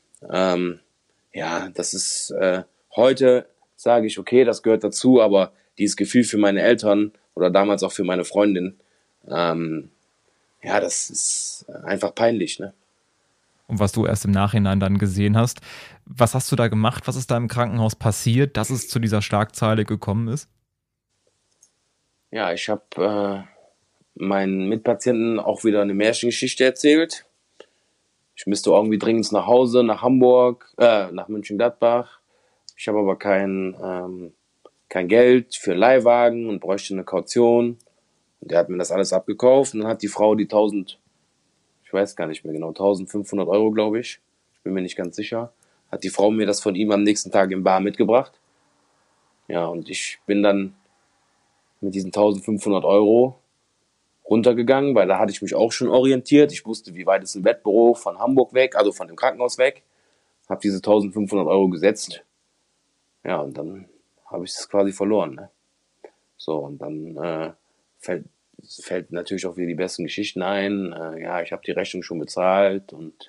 Ja, das ist heute sage ich, okay, das gehört dazu, aber dieses Gefühl für meine Eltern oder damals auch für meine Freundin, ja, das ist einfach peinlich, ne? Und was du erst im Nachhinein dann gesehen hast. Was hast du da gemacht? Was ist da im Krankenhaus passiert, dass es zu dieser Schlagzeile gekommen ist? Ja, ich habe meinen Mitpatienten auch wieder eine Märchengeschichte erzählt. Ich müsste irgendwie dringend nach Hause, nach Hamburg, nach Mönchengladbach. Ich habe aber kein Geld für Leihwagen und bräuchte eine Kaution. Und der hat mir das alles abgekauft und dann hat die Frau die 1000, ich weiß gar nicht mehr genau, 1500 Euro, glaube ich bin mir nicht ganz sicher, hat die Frau mir das von ihm am nächsten Tag im Bar mitgebracht. Ja, und ich bin dann mit diesen 1500 Euro runtergegangen, weil da hatte ich mich auch schon orientiert. Ich wusste, wie weit ist ein Wettbüro von Hamburg weg, also von dem Krankenhaus weg. Habe diese 1500 Euro gesetzt. Ja, und dann habe ich es quasi verloren. Ne? So, und dann fällt natürlich auch wieder die besten Geschichten ein. Ja, ich habe die Rechnung schon bezahlt und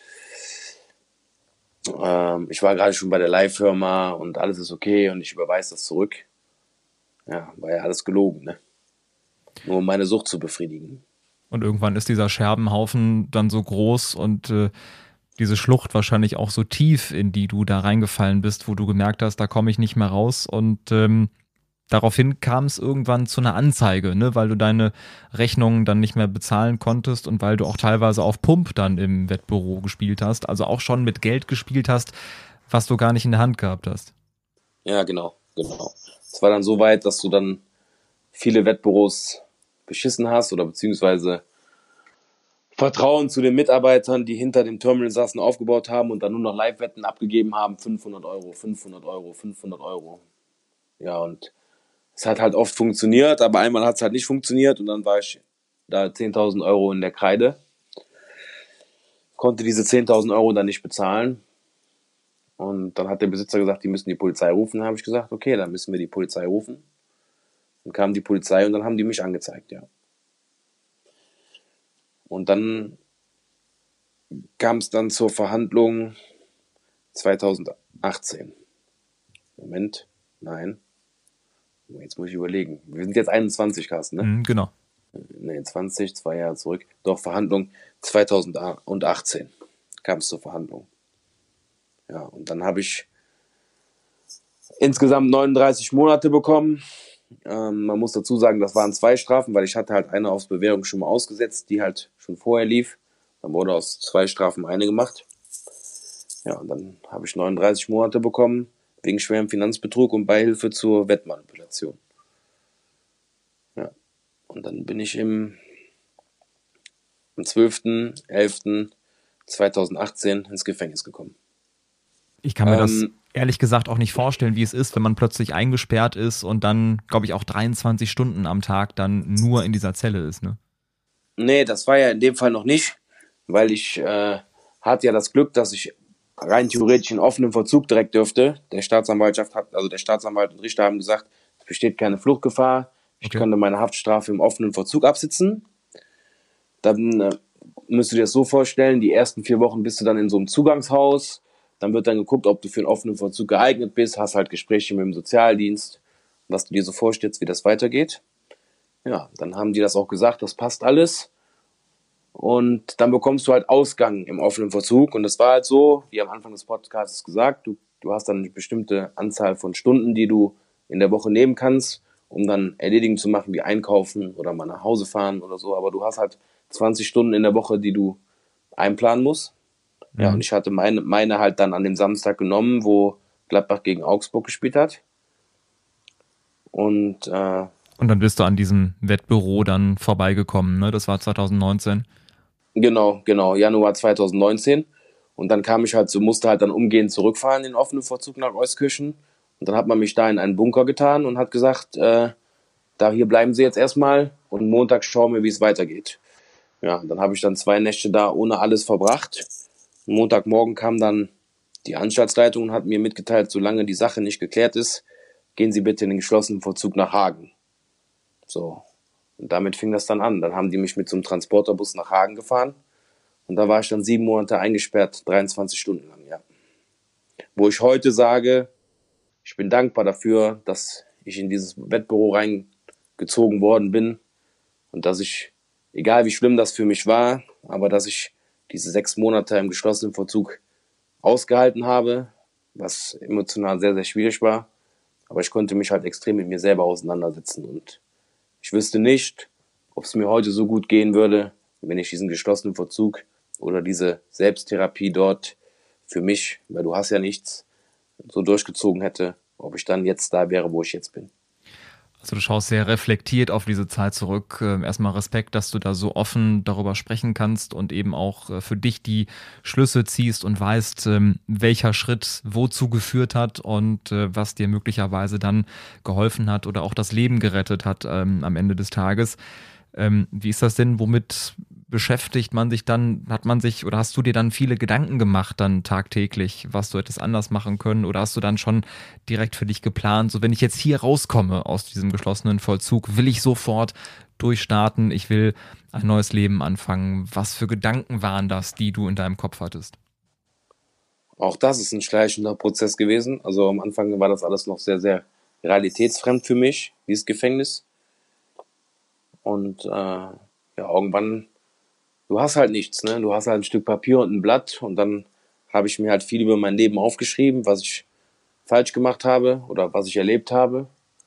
ich war gerade schon bei der Leihfirma und alles ist okay und ich überweise das zurück. Ja, war ja alles gelogen, ne? Nur um meine Sucht zu befriedigen. Und irgendwann ist dieser Scherbenhaufen dann so groß und diese Schlucht wahrscheinlich auch so tief, in die du da reingefallen bist, wo du gemerkt hast, da komme ich nicht mehr raus. Und daraufhin kam es irgendwann zu einer Anzeige, ne, weil du deine Rechnungen dann nicht mehr bezahlen konntest und weil du auch teilweise auf Pump dann im Wettbüro gespielt hast, also auch schon mit Geld gespielt hast, was du gar nicht in der Hand gehabt hast. Ja, genau. Es war dann so weit, dass du dann viele Wettbüros beschissen hast oder beziehungsweise Vertrauen zu den Mitarbeitern, die hinter dem Terminal saßen, aufgebaut haben und dann nur noch Live-Wetten abgegeben haben, 500 Euro, 500 Euro, 500 Euro. Ja, und es hat halt oft funktioniert, aber einmal hat es halt nicht funktioniert und dann war ich da 10.000 Euro in der Kreide. Konnte diese 10.000 Euro dann nicht bezahlen. Und dann hat der Besitzer gesagt, die müssen die Polizei rufen. Dann habe ich gesagt, okay, dann müssen wir die Polizei rufen. Dann kam die Polizei und dann haben die mich angezeigt, ja. Und dann kam es dann zur Verhandlung 2018. Moment, nein. Jetzt muss ich überlegen. Wir sind jetzt 21, Carsten, ne? Genau. Ne, 20, 2 Jahre zurück. Doch, Verhandlung 2018 kam es zur Verhandlung. Ja, und dann habe ich insgesamt 39 Monate bekommen. Man muss dazu sagen, das waren 2 Strafen, weil ich hatte halt eine aufs Bewährung schon mal ausgesetzt, die halt schon vorher lief. Dann wurde aus 2 Strafen eine gemacht. Ja, und dann habe ich 39 Monate bekommen, wegen schwerem Finanzbetrug und Beihilfe zur Wettmanipulation. Ja, und dann bin ich am 12.11.2018 ins Gefängnis gekommen. Ich kann mir das ehrlich gesagt auch nicht vorstellen, wie es ist, wenn man plötzlich eingesperrt ist und dann, glaube ich, auch 23 Stunden am Tag dann nur in dieser Zelle ist, ne? Nee, das war ja in dem Fall noch nicht, weil ich hatte ja das Glück, dass ich rein theoretisch in offenen Vollzug direkt dürfte. Der Staatsanwalt und Richter haben gesagt, es besteht keine Fluchtgefahr. Ich könnte meine Haftstrafe im offenen Vollzug absitzen. Dann müsst du dir das so vorstellen, die ersten 4 Wochen bist du dann in so einem Zugangshaus. Dann wird dann geguckt, ob du für einen offenen Vollzug geeignet bist, hast halt Gespräche mit dem Sozialdienst, was du dir so vorstellst, wie das weitergeht. Ja, dann haben die das auch gesagt, das passt alles. Und dann bekommst du halt Ausgang im offenen Vollzug. Und das war halt so, wie am Anfang des Podcasts gesagt, du hast dann eine bestimmte Anzahl von Stunden, die du in der Woche nehmen kannst, um dann Erledigungen zu machen, wie einkaufen oder mal nach Hause fahren oder so. Aber du hast halt 20 Stunden in der Woche, die du einplanen musst. Ja, und ich hatte meine halt dann an dem Samstag genommen, wo Gladbach gegen Augsburg gespielt hat. Und dann bist du an diesem Wettbüro dann vorbeigekommen, ne? Das war 2019. Genau, Januar 2019. Und dann musste halt dann umgehend zurückfahren in den offenen Vollzug nach Euskirchen. Und dann hat man mich da in einen Bunker getan und hat gesagt, hier bleiben Sie jetzt erstmal und Montag schauen wir, wie es weitergeht. Ja, dann habe ich dann 2 Nächte da ohne alles verbracht. Montagmorgen kam dann die Anstaltsleitung und hat mir mitgeteilt, solange die Sache nicht geklärt ist, gehen Sie bitte in den geschlossenen Vollzug nach Hagen. So, und damit fing das dann an. Dann haben die mich mit so einem Transporterbus nach Hagen gefahren und da war ich dann 7 Monate eingesperrt, 23 Stunden lang, ja. Wo ich heute sage, ich bin dankbar dafür, dass ich in dieses Wettbüro reingezogen worden bin und dass ich, egal wie schlimm das für mich war, aber dass ich diese 6 Monate im geschlossenen Vollzug ausgehalten habe, was emotional sehr, sehr schwierig war. Aber ich konnte mich halt extrem mit mir selber auseinandersetzen und ich wüsste nicht, ob es mir heute so gut gehen würde, wenn ich diesen geschlossenen Vollzug oder diese Selbsttherapie dort für mich, weil du hast ja nichts, so durchgezogen hätte, ob ich dann jetzt da wäre, wo ich jetzt bin. Also du schaust sehr reflektiert auf diese Zeit zurück. Erstmal Respekt, dass du da so offen darüber sprechen kannst und eben auch für dich die Schlüsse ziehst und weißt, welcher Schritt wozu geführt hat und was dir möglicherweise dann geholfen hat oder auch das Leben gerettet hat am Ende des Tages. Wie ist das denn? Womit beschäftigt man sich dann? Hat man sich oder hast du dir dann viele Gedanken gemacht dann tagtäglich, was du hättest anders machen können? Oder hast du dann schon direkt für dich geplant, so wenn ich jetzt hier rauskomme aus diesem geschlossenen Vollzug, will ich sofort durchstarten, ich will ein neues Leben anfangen. Was für Gedanken waren das, die du in deinem Kopf hattest? Auch das ist ein schleichender Prozess gewesen. Also am Anfang war das alles noch sehr, sehr realitätsfremd für mich, dieses Gefängnis. Und ja, irgendwann, du hast halt nichts, ne? Du hast halt ein Stück Papier und ein Blatt und dann habe ich mir halt viel über mein Leben aufgeschrieben, was ich falsch gemacht habe oder was ich erlebt habe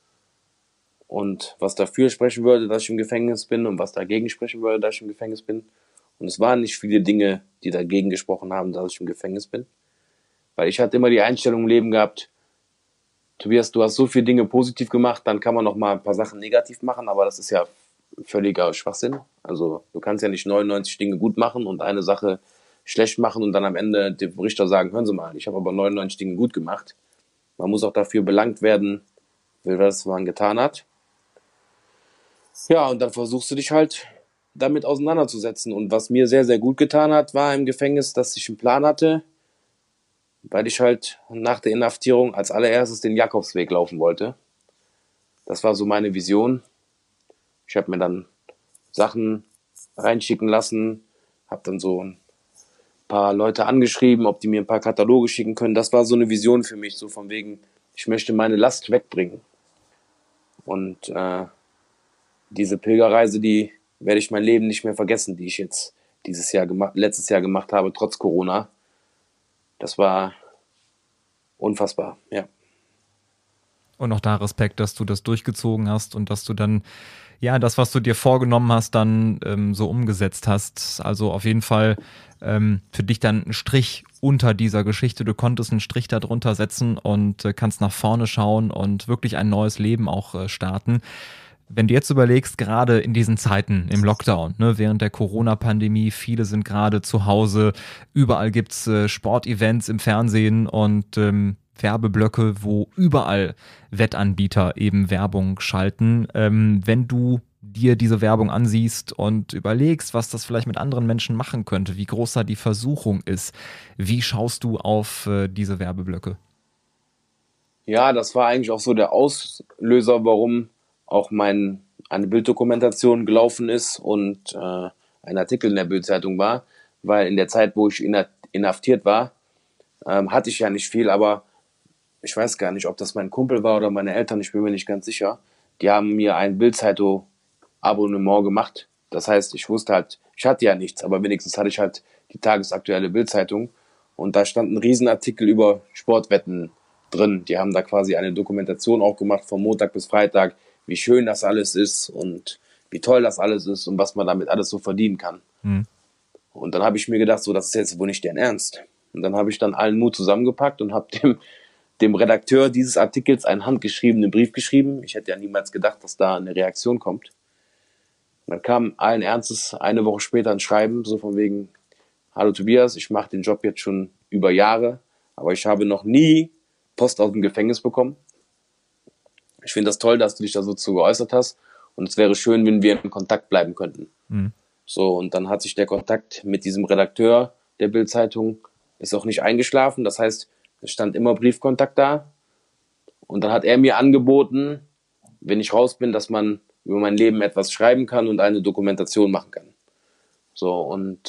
und was dafür sprechen würde, dass ich im Gefängnis bin und was dagegen sprechen würde, dass ich im Gefängnis bin. Und es waren nicht viele Dinge, die dagegen gesprochen haben, dass ich im Gefängnis bin. Weil ich hatte immer die Einstellung im Leben gehabt, Tobias, du hast so viele Dinge positiv gemacht, dann kann man noch mal ein paar Sachen negativ machen, aber das ist ja völliger Schwachsinn. Also du kannst ja nicht 99 Dinge gut machen und eine Sache schlecht machen und dann am Ende dem Richter sagen, hören Sie mal, ich habe aber 99 Dinge gut gemacht. Man muss auch dafür belangt werden, was man getan hat. Ja, und dann versuchst du dich halt damit auseinanderzusetzen. Und was mir sehr, sehr gut getan hat, war im Gefängnis, dass ich einen Plan hatte, weil ich halt nach der Inhaftierung als allererstes den Jakobsweg laufen wollte. Das war so meine Vision. Ich habe mir dann Sachen reinschicken lassen, habe dann so ein paar Leute angeschrieben, ob die mir ein paar Kataloge schicken können. Das war so eine Vision für mich, so von wegen, ich möchte meine Last wegbringen. Und diese Pilgerreise, die werde ich mein Leben nicht mehr vergessen, die ich jetzt letztes Jahr gemacht habe, trotz Corona. Das war unfassbar, ja. Und auch da Respekt, dass du das durchgezogen hast und dass du dann, ja, das, was du dir vorgenommen hast, dann so umgesetzt hast. Also auf jeden Fall für dich dann ein Strich unter dieser Geschichte. Du konntest einen Strich darunter setzen und kannst nach vorne schauen und wirklich ein neues Leben auch starten. Wenn du jetzt überlegst, gerade in diesen Zeiten im Lockdown, ne, während der Corona-Pandemie, viele sind gerade zu Hause, überall gibt's Sportevents im Fernsehen und Werbeblöcke, wo überall Wettanbieter eben Werbung schalten. Wenn du dir diese Werbung ansiehst und überlegst, was das vielleicht mit anderen Menschen machen könnte, wie groß da die Versuchung ist, wie schaust du auf diese Werbeblöcke? Ja, das war eigentlich auch so der Auslöser, warum auch eine Bilddokumentation gelaufen ist und ein Artikel in der Bild-Zeitung war, weil in der Zeit, wo ich inhaftiert war, hatte ich ja nicht viel, aber ich weiß gar nicht, ob das mein Kumpel war oder meine Eltern, ich bin mir nicht ganz sicher. Die haben mir ein Bild-Zeitung-Abonnement gemacht. Das heißt, ich wusste halt, ich hatte ja nichts, aber wenigstens hatte ich halt die tagesaktuelle Bild-Zeitung und da stand ein Riesenartikel über Sportwetten drin. Die haben da quasi eine Dokumentation auch gemacht von Montag bis Freitag, wie schön das alles ist und wie toll das alles ist und was man damit alles so verdienen kann. Mhm. Und dann habe ich mir gedacht, so, das ist jetzt wohl nicht deren Ernst. Und dann habe ich dann allen Mut zusammengepackt und habe dem Redakteur dieses Artikels einen handgeschriebenen Brief geschrieben. Ich hätte ja niemals gedacht, dass da eine Reaktion kommt. Und dann kam allen Ernstes eine Woche später ein Schreiben, so von wegen, hallo Tobias, ich mache den Job jetzt schon über Jahre, aber ich habe noch nie Post aus dem Gefängnis bekommen. Ich finde das toll, dass du dich da so zu geäußert hast und es wäre schön, wenn wir in Kontakt bleiben könnten. Mhm. So, und dann hat sich der Kontakt mit diesem Redakteur der Bild-Zeitung ist auch nicht eingeschlafen. Das heißt, es stand immer Briefkontakt da. Und dann hat er mir angeboten, wenn ich raus bin, dass man über mein Leben etwas schreiben kann und eine Dokumentation machen kann. So, und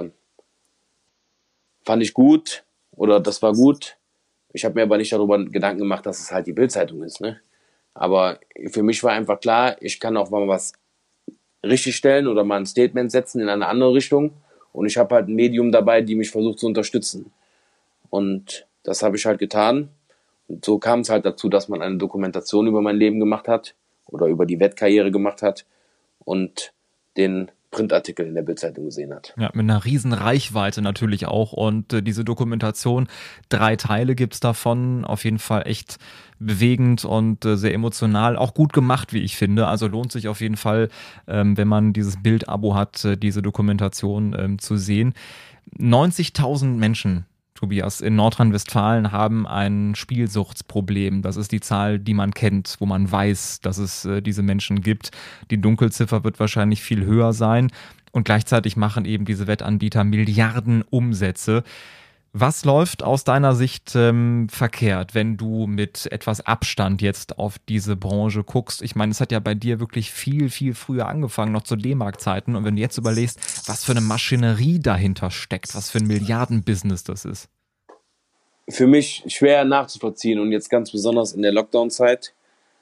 fand ich gut, oder das war gut. Ich habe mir aber nicht darüber Gedanken gemacht, dass es halt die Bild-Zeitung ist, ne? Aber für mich war einfach klar, ich kann auch mal was richtig stellen oder mal ein Statement setzen in eine andere Richtung. Und ich habe halt ein Medium dabei, die mich versucht zu unterstützen. Und das habe ich halt getan. Und so kam es halt dazu, dass man eine Dokumentation über mein Leben gemacht hat oder über die Wettkarriere gemacht hat und den Printartikel in der Bild-Zeitung gesehen hat. Ja, mit einer riesen Reichweite natürlich auch. Und diese Dokumentation, 3 Teile gibt's davon, auf jeden Fall echt bewegend und sehr emotional, auch gut gemacht, wie ich finde. Also lohnt sich auf jeden Fall, wenn man dieses Bild-Abo hat, diese Dokumentation zu sehen. 90.000 Menschen, Tobias, in Nordrhein-Westfalen haben ein Spielsuchtsproblem. Das ist die Zahl, die man kennt, wo man weiß, dass es diese Menschen gibt. Die Dunkelziffer wird wahrscheinlich viel höher sein. Und gleichzeitig machen eben diese Wettanbieter Milliarden Umsätze. Was läuft aus deiner Sicht verkehrt, wenn du mit etwas Abstand jetzt auf diese Branche guckst? Ich meine, es hat ja bei dir wirklich viel, viel früher angefangen, noch zu D-Mark-Zeiten. Und wenn du jetzt überlegst, was für eine Maschinerie dahinter steckt, was für ein Milliardenbusiness das ist. Für mich schwer nachzuvollziehen und jetzt ganz besonders in der Lockdown-Zeit.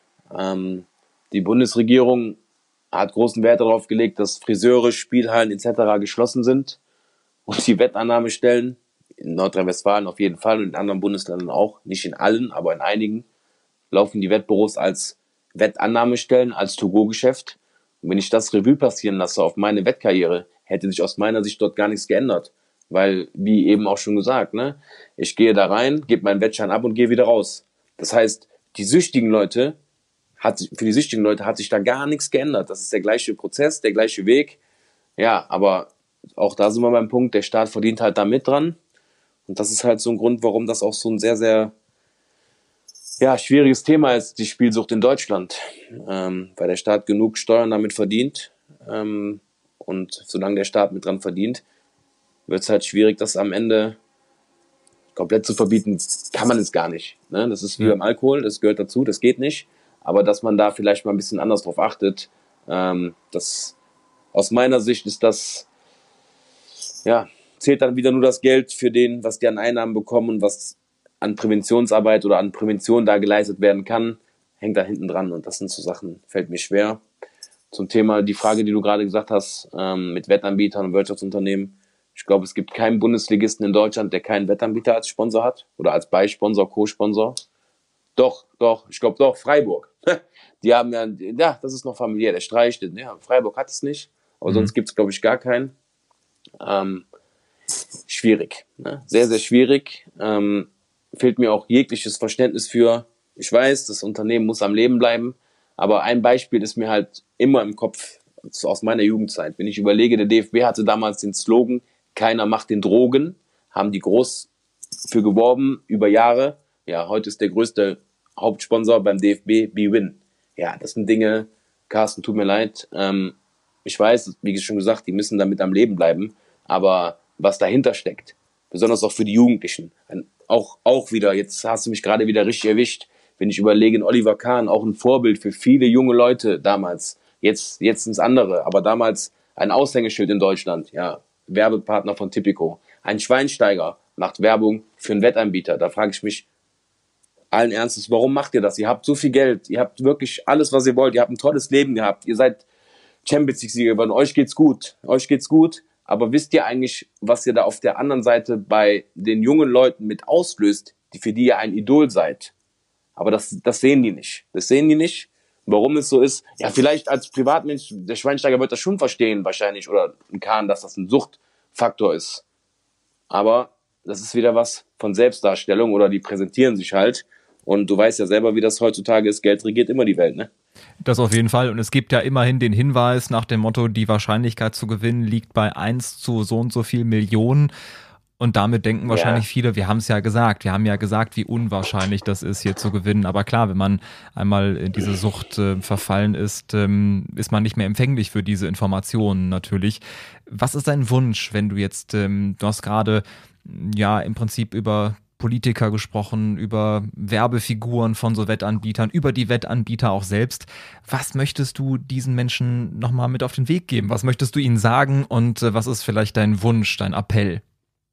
Die Bundesregierung hat großen Wert darauf gelegt, dass Friseure, Spielhallen etc. geschlossen sind und die Wettannahmestellen in Nordrhein-Westfalen auf jeden Fall und in anderen Bundesländern auch, nicht in allen, aber in einigen, laufen die Wettbüros als Wettannahmestellen, als To-Go-Geschäft. Und wenn ich das Revue passieren lasse auf meine Wettkarriere, hätte sich aus meiner Sicht dort gar nichts geändert. Weil, wie eben auch schon gesagt, ne, ich gehe da rein, gebe meinen Wettschein ab und gehe wieder raus. Das heißt, für die süchtigen Leute hat sich da gar nichts geändert. Das ist der gleiche Prozess, der gleiche Weg. Ja, aber auch da sind wir beim Punkt, der Staat verdient halt da mit dran. Und das ist halt so ein Grund, warum das auch so ein sehr, sehr schwieriges Thema ist, die Spielsucht in Deutschland. Weil der Staat genug Steuern damit verdient. Und solange der Staat mit dran verdient, wird es halt schwierig, das am Ende komplett zu verbieten. Kann man es gar nicht. Ne? Das ist wie beim Alkohol, das gehört dazu, das geht nicht. Aber dass man da vielleicht mal ein bisschen anders drauf achtet, das aus meiner Sicht ist das, zählt dann wieder nur das Geld für den, was die an Einnahmen bekommen und was an Präventionsarbeit oder an Prävention da geleistet werden kann, hängt da hinten dran. Und das sind so Sachen, fällt mir schwer. Zum Thema, die Frage, die du gerade gesagt hast, mit Wettanbietern und Wirtschaftsunternehmen. Ich glaube, es gibt keinen Bundesligisten in Deutschland, der keinen Wettanbieter als Sponsor hat oder als Beisponsor, Co-Sponsor. Doch, ich glaube doch, Freiburg. Die haben das ist noch familiär, der streicht. Ja, Freiburg hat es nicht, aber sonst gibt es, glaube ich, gar keinen. Schwierig, ne? Sehr, sehr schwierig. Fehlt mir auch jegliches Verständnis für, ich weiß, das Unternehmen muss am Leben bleiben, aber ein Beispiel ist mir halt immer im Kopf aus meiner Jugendzeit. Wenn ich überlege, der DFB hatte damals den Slogan, keiner macht den Drogen, haben die groß für geworben über Jahre. Ja, heute ist der größte Hauptsponsor beim DFB BWin. Ja, das sind Dinge, Carsten, tut mir leid. Ich weiß, wie schon gesagt, die müssen damit am Leben bleiben, aber was dahinter steckt, besonders auch für die Jugendlichen, auch wieder, jetzt hast du mich gerade wieder richtig erwischt, wenn ich überlege, in Oliver Kahn, auch ein Vorbild für viele junge Leute damals, jetzt ins andere, aber damals ein Aushängeschild in Deutschland, ja, Werbepartner von Tipico. Ein Schweinsteiger macht Werbung für einen Wettanbieter. Da frage ich mich allen Ernstes, warum macht ihr das? Ihr habt so viel Geld, ihr habt wirklich alles, was ihr wollt, ihr habt ein tolles Leben gehabt, ihr seid Champions League-Sieger geworden, euch geht's gut, aber wisst ihr eigentlich, was ihr da auf der anderen Seite bei den jungen Leuten mit auslöst, für die ihr ein Idol seid? Aber das sehen die nicht. Warum es so ist, ja, vielleicht als Privatmensch, der Schweinsteiger wird das schon verstehen wahrscheinlich, oder ein Kahn, dass das ein Suchtfaktor ist. Aber das ist wieder was von Selbstdarstellung, oder die präsentieren sich halt. Und du weißt ja selber, wie das heutzutage ist, Geld regiert immer die Welt, ne? Das auf jeden Fall. Und es gibt ja immerhin den Hinweis nach dem Motto, die Wahrscheinlichkeit zu gewinnen liegt bei 1 zu so und so viel Millionen. Und damit denken wahrscheinlich viele, wir haben es ja gesagt, wie unwahrscheinlich das ist, hier zu gewinnen. Aber klar, wenn man einmal in diese Sucht verfallen ist, ist man nicht mehr empfänglich für diese Informationen natürlich. Was ist dein Wunsch, wenn du jetzt, du hast gerade ja im Prinzip über Politiker gesprochen, über Werbefiguren von so Wettanbietern, über die Wettanbieter auch selbst. Was möchtest du diesen Menschen nochmal mit auf den Weg geben? Was möchtest du ihnen sagen und was ist vielleicht dein Wunsch, dein Appell?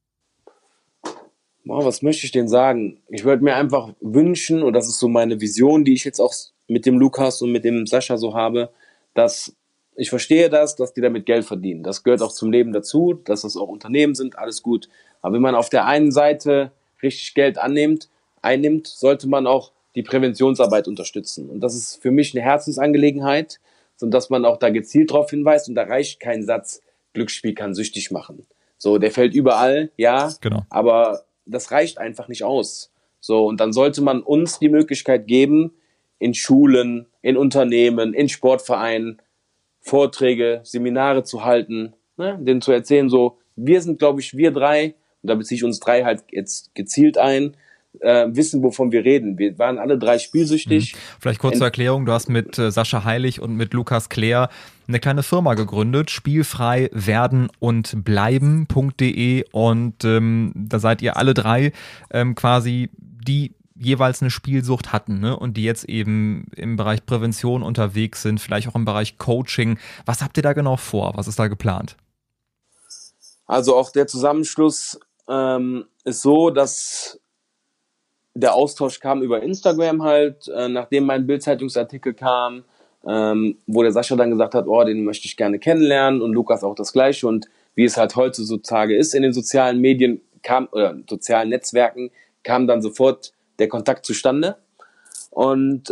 Was möchte ich denn sagen? Ich würde mir einfach wünschen, und das ist so meine Vision, die ich jetzt auch mit dem Lukas und mit dem Sascha so habe, dass ich verstehe dass die damit Geld verdienen. Das gehört auch zum Leben dazu, dass das auch Unternehmen sind, alles gut. Aber wenn man auf der einen Seite richtig Geld einnimmt, sollte man auch die Präventionsarbeit unterstützen. Und das ist für mich eine Herzensangelegenheit, sodass man auch da gezielt darauf hinweist. Und da reicht kein Satz, Glücksspiel kann süchtig machen. So, der fällt überall, ja, genau. Aber das reicht einfach nicht aus. So, und dann sollte man uns die Möglichkeit geben, in Schulen, in Unternehmen, in Sportvereinen Vorträge, Seminare zu halten, ne, denen zu erzählen, so, wir sind, glaube ich, wir drei, und da beziehe ich uns drei halt jetzt gezielt ein, wissen, wovon wir reden. Wir waren alle drei spielsüchtig. Vielleicht kurz zur Erklärung, du hast mit Sascha Heilig und mit Lukas Klär eine kleine Firma gegründet, spielfrei werden und bleiben.de, und da seid ihr alle drei quasi die jeweils eine Spielsucht hatten, ne? Und die jetzt eben im Bereich Prävention unterwegs sind, vielleicht auch im Bereich Coaching. Was habt ihr da genau vor? Was ist da geplant? Also auch der Zusammenschluss ist so, dass der Austausch kam über Instagram halt, nachdem mein Bild-Zeitungsartikel kam, wo der Sascha dann gesagt hat, oh, den möchte ich gerne kennenlernen, und Lukas auch das Gleiche. Und wie es halt heutzutage ist in den sozialen Medien, sozialen Netzwerken, kam dann sofort der Kontakt zustande. Und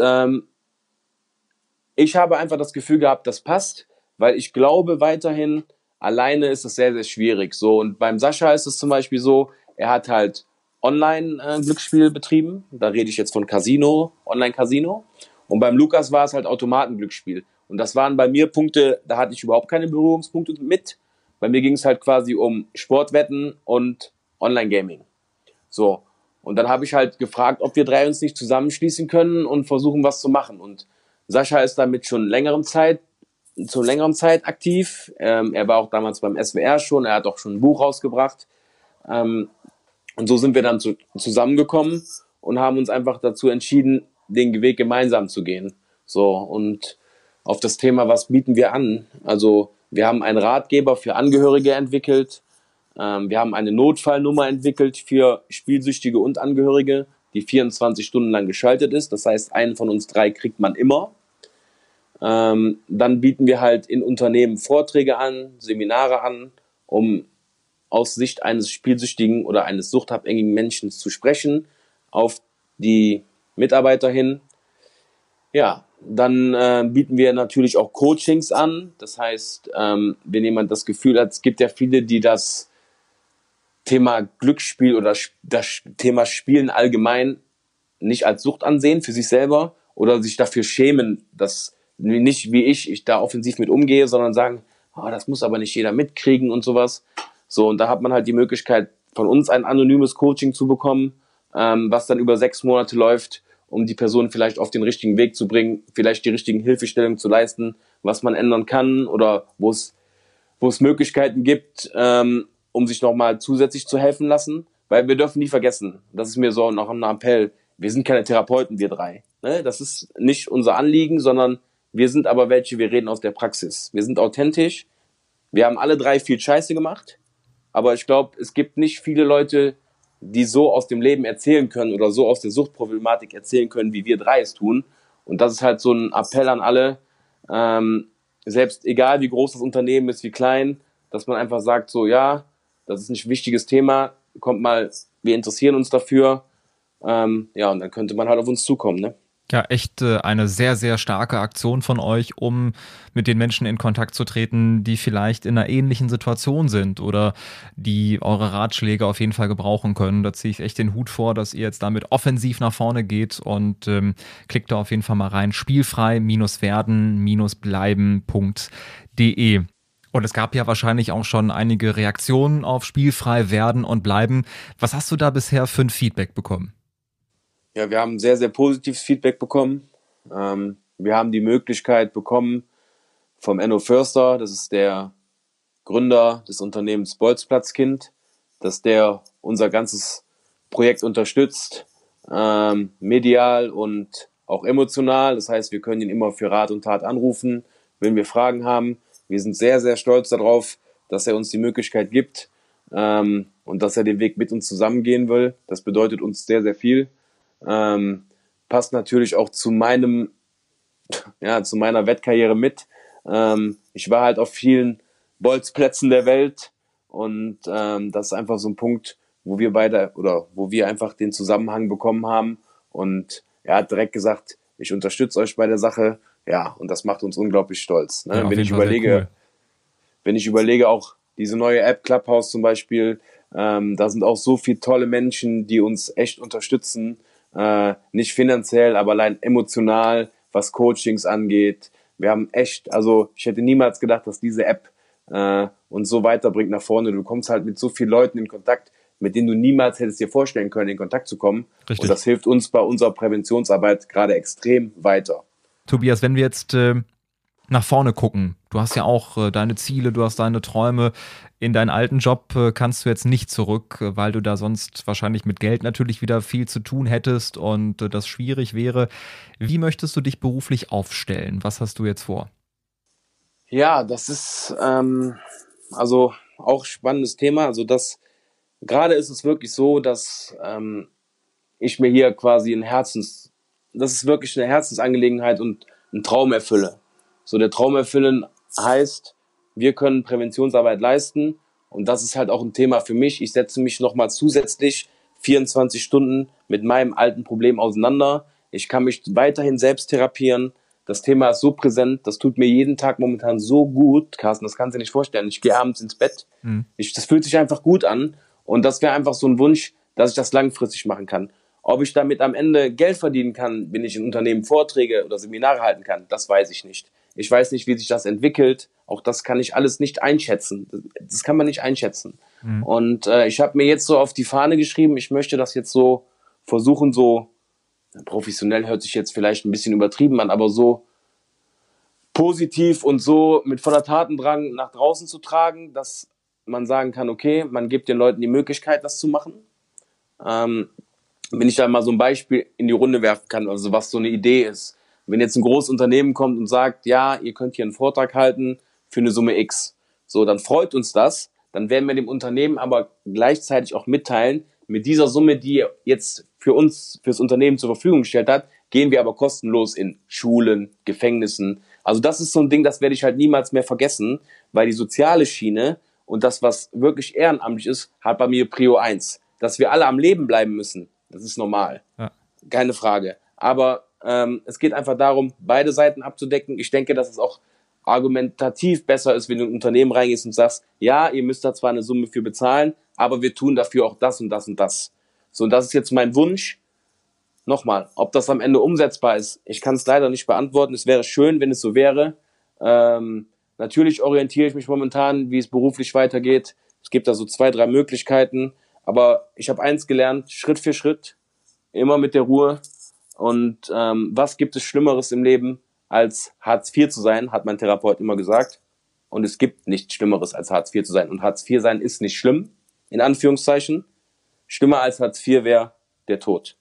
ich habe einfach das Gefühl gehabt, das passt, weil ich glaube weiterhin, alleine ist es sehr, sehr schwierig. So, und beim Sascha ist es zum Beispiel so, er hat halt Online-Glücksspiel betrieben. Da rede ich jetzt von Casino, Online-Casino. Und beim Lukas war es halt Automatenglücksspiel. Und das waren bei mir Punkte, da hatte ich überhaupt keine Berührungspunkte mit. Bei mir ging es halt quasi um Sportwetten und Online-Gaming. So. Und dann habe ich halt gefragt, ob wir drei uns nicht zusammenschließen können und versuchen, was zu machen. Und Sascha ist damit schon zur längeren Zeit aktiv. Er war auch damals beim SWR schon, er hat auch schon ein Buch rausgebracht. Und so sind wir dann zusammengekommen und haben uns einfach dazu entschieden, den Weg gemeinsam zu gehen. So, und auf das Thema, was bieten wir an? Also, wir haben einen Ratgeber für Angehörige entwickelt. Wir haben eine Notfallnummer entwickelt für Spielsüchtige und Angehörige, die 24 Stunden lang geschaltet ist. Das heißt, einen von uns drei kriegt man immer. Dann bieten wir halt in Unternehmen Vorträge an, Seminare an, um aus Sicht eines spielsüchtigen oder eines suchtabhängigen Menschen zu sprechen, auf die Mitarbeiter hin. Ja, dann bieten wir natürlich auch Coachings an. Das heißt, wenn jemand das Gefühl hat, es gibt ja viele, die das Thema Glücksspiel oder das Thema Spielen allgemein nicht als Sucht ansehen für sich selber oder sich dafür schämen, dass nicht wie ich da offensiv mit umgehe, sondern sagen, oh, das muss aber nicht jeder mitkriegen und sowas. So, und da hat man halt die Möglichkeit, von uns ein anonymes Coaching zu bekommen, was dann über 6 Monate läuft, um die Person vielleicht auf den richtigen Weg zu bringen, vielleicht die richtigen Hilfestellungen zu leisten, was man ändern kann oder wo es Möglichkeiten gibt, um sich nochmal zusätzlich zu helfen lassen. Weil wir dürfen nie vergessen, das ist mir so noch ein Appell, wir sind keine Therapeuten, wir drei. Ne? Das ist nicht unser Anliegen, sondern wir sind aber welche, wir reden aus der Praxis. Wir sind authentisch, wir haben alle drei viel Scheiße gemacht, aber ich glaube, es gibt nicht viele Leute, die so aus dem Leben erzählen können oder so aus der Suchtproblematik erzählen können, wie wir drei es tun. Und das ist halt so ein Appell an alle, selbst egal wie groß das Unternehmen ist, wie klein, dass man einfach sagt, so ja, das ist ein wichtiges Thema, kommt mal, wir interessieren uns dafür. Ja, und dann könnte man halt auf uns zukommen, ne? Ja, echt eine sehr, sehr starke Aktion von euch, um mit den Menschen in Kontakt zu treten, die vielleicht in einer ähnlichen Situation sind oder die eure Ratschläge auf jeden Fall gebrauchen können. Da ziehe ich echt den Hut vor, dass ihr jetzt damit offensiv nach vorne geht, und klickt da auf jeden Fall mal rein. Spielfrei-werden-bleiben.de. Und es gab ja wahrscheinlich auch schon einige Reaktionen auf spielfrei werden und bleiben. Was hast du da bisher für ein Feedback bekommen? Ja, wir haben sehr, sehr positives Feedback bekommen. Wir haben die Möglichkeit bekommen vom Enno Förster, das ist der Gründer des Unternehmens Bolzplatzkind, dass der unser ganzes Projekt unterstützt, medial und auch emotional. Das heißt, wir können ihn immer für Rat und Tat anrufen, wenn wir Fragen haben. Wir sind sehr, sehr stolz darauf, dass er uns die Möglichkeit gibt und dass er den Weg mit uns zusammengehen will. Das bedeutet uns sehr, sehr viel. Passt natürlich auch zu meiner Wettkarriere mit. Ich war halt auf vielen Bolzplätzen der Welt und das ist einfach so ein Punkt, wo wir einfach den Zusammenhang bekommen haben und er hat direkt gesagt, ich unterstütze euch bei der Sache, ja, und das macht uns unglaublich stolz. Ne? Ja, Wenn ich überlege, auch diese neue App Clubhouse zum Beispiel, da sind auch so viele tolle Menschen, die uns echt unterstützen, nicht finanziell, aber allein emotional, was Coachings angeht. Wir haben echt, also ich hätte niemals gedacht, dass diese App uns so weiterbringt nach vorne. Du kommst halt mit so vielen Leuten in Kontakt, mit denen du niemals hättest dir vorstellen können, in Kontakt zu kommen. Richtig. Und das hilft uns bei unserer Präventionsarbeit gerade extrem weiter. Tobias, wenn wir jetzt nach vorne gucken, du hast ja auch deine Ziele, du hast deine Träume. In deinen alten Job kannst du jetzt nicht zurück, weil du da sonst wahrscheinlich mit Geld natürlich wieder viel zu tun hättest und das schwierig wäre. Wie möchtest du dich beruflich aufstellen? Was hast du jetzt vor? Ja, das ist also auch spannendes Thema. Also gerade ist es wirklich so, dass ich mir hier quasi das ist wirklich eine Herzensangelegenheit und einen Traum erfülle. So, der Traum erfüllen heißt, wir können Präventionsarbeit leisten und das ist halt auch ein Thema für mich. Ich setze mich nochmal zusätzlich 24 Stunden mit meinem alten Problem auseinander. Ich kann mich weiterhin selbst therapieren. Das Thema ist so präsent, das tut mir jeden Tag momentan so gut, Carsten, das kannst du dir nicht vorstellen. Ich gehe abends ins Bett, das fühlt sich einfach gut an und das wäre einfach so ein Wunsch, dass ich das langfristig machen kann. Ob ich damit am Ende Geld verdienen kann, wenn ich in Unternehmen Vorträge oder Seminare halten kann, das weiß ich nicht. Ich weiß nicht, wie sich das entwickelt. Auch das kann ich alles nicht einschätzen. Das kann man nicht einschätzen. Und ich habe mir jetzt so auf die Fahne geschrieben, ich möchte das jetzt so versuchen, so professionell hört sich jetzt vielleicht ein bisschen übertrieben an, aber so positiv und so mit voller Tatendrang nach draußen zu tragen, dass man sagen kann, okay, man gibt den Leuten die Möglichkeit, das zu machen. Wenn ich da mal so ein Beispiel in die Runde werfen kann, also was so eine Idee ist. Wenn jetzt ein großes Unternehmen kommt und sagt, ja, ihr könnt hier einen Vortrag halten für eine Summe X. So, dann freut uns das. Dann werden wir dem Unternehmen aber gleichzeitig auch mitteilen, mit dieser Summe, die ihr jetzt fürs Unternehmen zur Verfügung gestellt hat, gehen wir aber kostenlos in Schulen, Gefängnissen. Also das ist so ein Ding, das werde ich halt niemals mehr vergessen, weil die soziale Schiene und das, was wirklich ehrenamtlich ist, hat bei mir Prio 1. Dass wir alle am Leben bleiben müssen, das ist normal. Ja. Keine Frage. Aber es geht einfach darum, beide Seiten abzudecken. Ich denke, dass es auch argumentativ besser ist, wenn du in ein Unternehmen reingehst und sagst, ja, ihr müsst da zwar eine Summe für bezahlen, aber wir tun dafür auch das und das und das. So, und das ist jetzt mein Wunsch. Nochmal, ob das am Ende umsetzbar ist, ich kann es leider nicht beantworten. Es wäre schön, wenn es so wäre. Natürlich orientiere ich mich momentan, wie es beruflich weitergeht. Es gibt da so 2, 3 Möglichkeiten. Aber ich habe eins gelernt, Schritt für Schritt, immer mit der Ruhe. Und was gibt es Schlimmeres im Leben, als Hartz IV zu sein, hat mein Therapeut immer gesagt. Und es gibt nichts Schlimmeres, als Hartz IV zu sein. Und Hartz IV sein ist nicht schlimm, in Anführungszeichen. Schlimmer als Hartz IV wäre der Tod.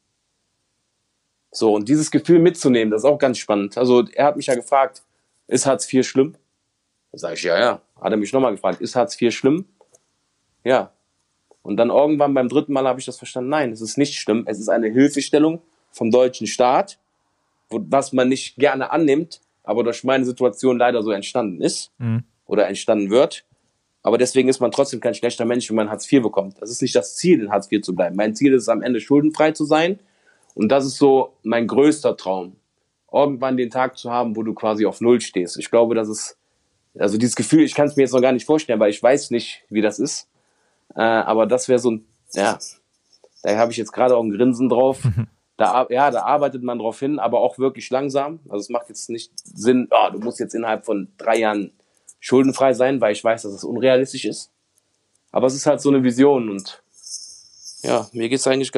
So, und dieses Gefühl mitzunehmen, das ist auch ganz spannend. Also er hat mich ja gefragt, ist Hartz IV schlimm? Da sage ich, ja. Hat er mich nochmal gefragt, ist Hartz IV schlimm? Ja. Und dann irgendwann beim 3. Mal habe ich das verstanden. Nein, es ist nicht schlimm. Es ist eine Hilfestellung vom deutschen Staat, was man nicht gerne annimmt, aber durch meine Situation leider so entstanden ist oder entstanden wird. Aber deswegen ist man trotzdem kein schlechter Mensch, wenn man Hartz IV bekommt. Das ist nicht das Ziel, in Hartz IV zu bleiben. Mein Ziel ist es, am Ende schuldenfrei zu sein. Und das ist so mein größter Traum. Irgendwann den Tag zu haben, wo du quasi auf Null stehst. Ich glaube, das ist, also dieses Gefühl, ich kann es mir jetzt noch gar nicht vorstellen, weil ich weiß nicht, wie das ist. Aber das wäre so ein, ja, da habe ich jetzt gerade auch ein Grinsen drauf. Da arbeitet man drauf hin, aber auch wirklich langsam. Also es macht jetzt nicht Sinn, du musst jetzt innerhalb von 3 Jahren schuldenfrei sein, weil ich weiß, dass es unrealistisch ist. Aber es ist halt so eine Vision und ja, mir geht's eigentlich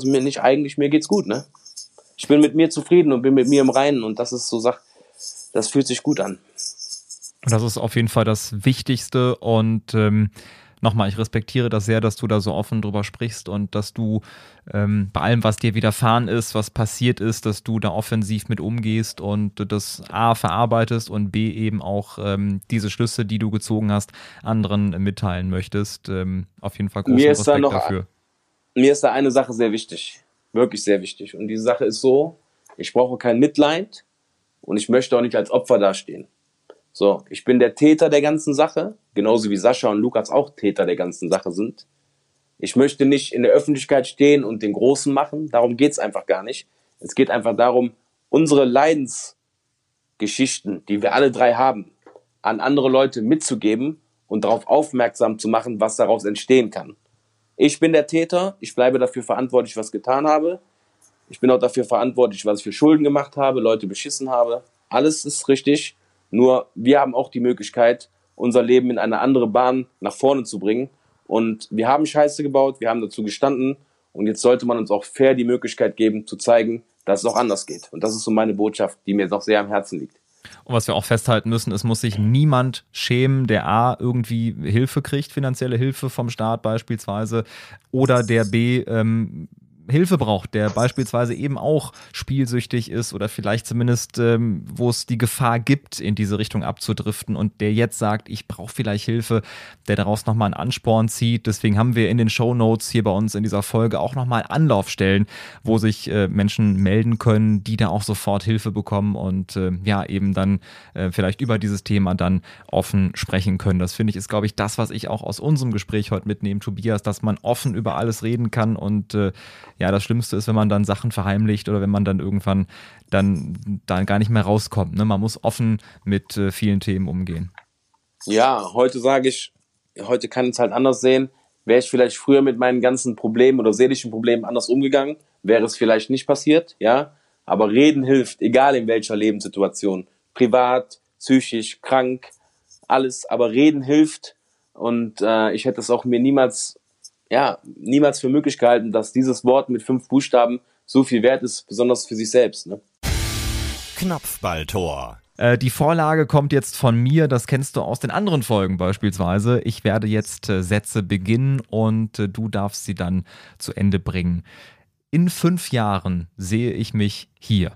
mir geht's gut, ne? Ich bin mit mir zufrieden und bin mit mir im Reinen und das ist so das fühlt sich gut an. Das ist auf jeden Fall das Wichtigste und nochmal, ich respektiere das sehr, dass du da so offen drüber sprichst und dass du bei allem, was dir widerfahren ist, was passiert ist, dass du da offensiv mit umgehst und das A verarbeitest und B eben auch diese Schlüsse, die du gezogen hast, anderen mitteilen möchtest. Auf jeden Fall großen Respekt dafür. Mir ist da eine Sache sehr wichtig, wirklich sehr wichtig. Und diese Sache ist so, ich brauche kein Mitleid und ich möchte auch nicht als Opfer dastehen. So, ich bin der Täter der ganzen Sache, genauso wie Sascha und Lukas auch Täter der ganzen Sache sind. Ich möchte nicht in der Öffentlichkeit stehen und den Großen machen, darum geht's einfach gar nicht. Es geht einfach darum, unsere Leidensgeschichten, die wir alle drei haben, an andere Leute mitzugeben und darauf aufmerksam zu machen, was daraus entstehen kann. Ich bin der Täter, ich bleibe dafür verantwortlich, was ich getan habe. Ich bin auch dafür verantwortlich, was ich für Schulden gemacht habe, Leute beschissen habe. Alles ist richtig, nur wir haben auch die Möglichkeit, unser Leben in eine andere Bahn nach vorne zu bringen. Und wir haben Scheiße gebaut, wir haben dazu gestanden und jetzt sollte man uns auch fair die Möglichkeit geben, zu zeigen, dass es auch anders geht. Und das ist so meine Botschaft, die mir noch sehr am Herzen liegt. Und was wir auch festhalten müssen, es muss sich niemand schämen, der A, irgendwie Hilfe kriegt, finanzielle Hilfe vom Staat beispielsweise, oder der B, Hilfe braucht, der beispielsweise eben auch spielsüchtig ist oder vielleicht zumindest, wo es die Gefahr gibt, in diese Richtung abzudriften und der jetzt sagt, ich brauche vielleicht Hilfe, der daraus nochmal einen Ansporn zieht. Deswegen haben wir in den Shownotes hier bei uns in dieser Folge auch nochmal Anlaufstellen, wo sich Menschen melden können, die da auch sofort Hilfe bekommen und ja, eben dann vielleicht über dieses Thema dann offen sprechen können. Das finde ich ist, glaube ich, das, was ich auch aus unserem Gespräch heute mitnehme, Tobias, dass man offen über alles reden kann und ja, das Schlimmste ist, wenn man dann Sachen verheimlicht oder wenn man dann irgendwann dann gar nicht mehr rauskommt. Ne? Man muss offen mit vielen Themen umgehen. Ja, heute kann ich es halt anders sehen. Wäre ich vielleicht früher mit meinen ganzen Problemen oder seelischen Problemen anders umgegangen, wäre es vielleicht nicht passiert, ja. Aber reden hilft, egal in welcher Lebenssituation. Privat, psychisch, krank, alles. Aber reden hilft und ich hätte es auch mir niemals für möglich gehalten, dass dieses Wort mit 5 Buchstaben so viel wert ist, besonders für sich selbst. Ne? Knopfballtor. Die Vorlage kommt jetzt von mir, das kennst du aus den anderen Folgen beispielsweise. Ich werde jetzt Sätze beginnen und du darfst sie dann zu Ende bringen. In 5 Jahren sehe ich mich hier.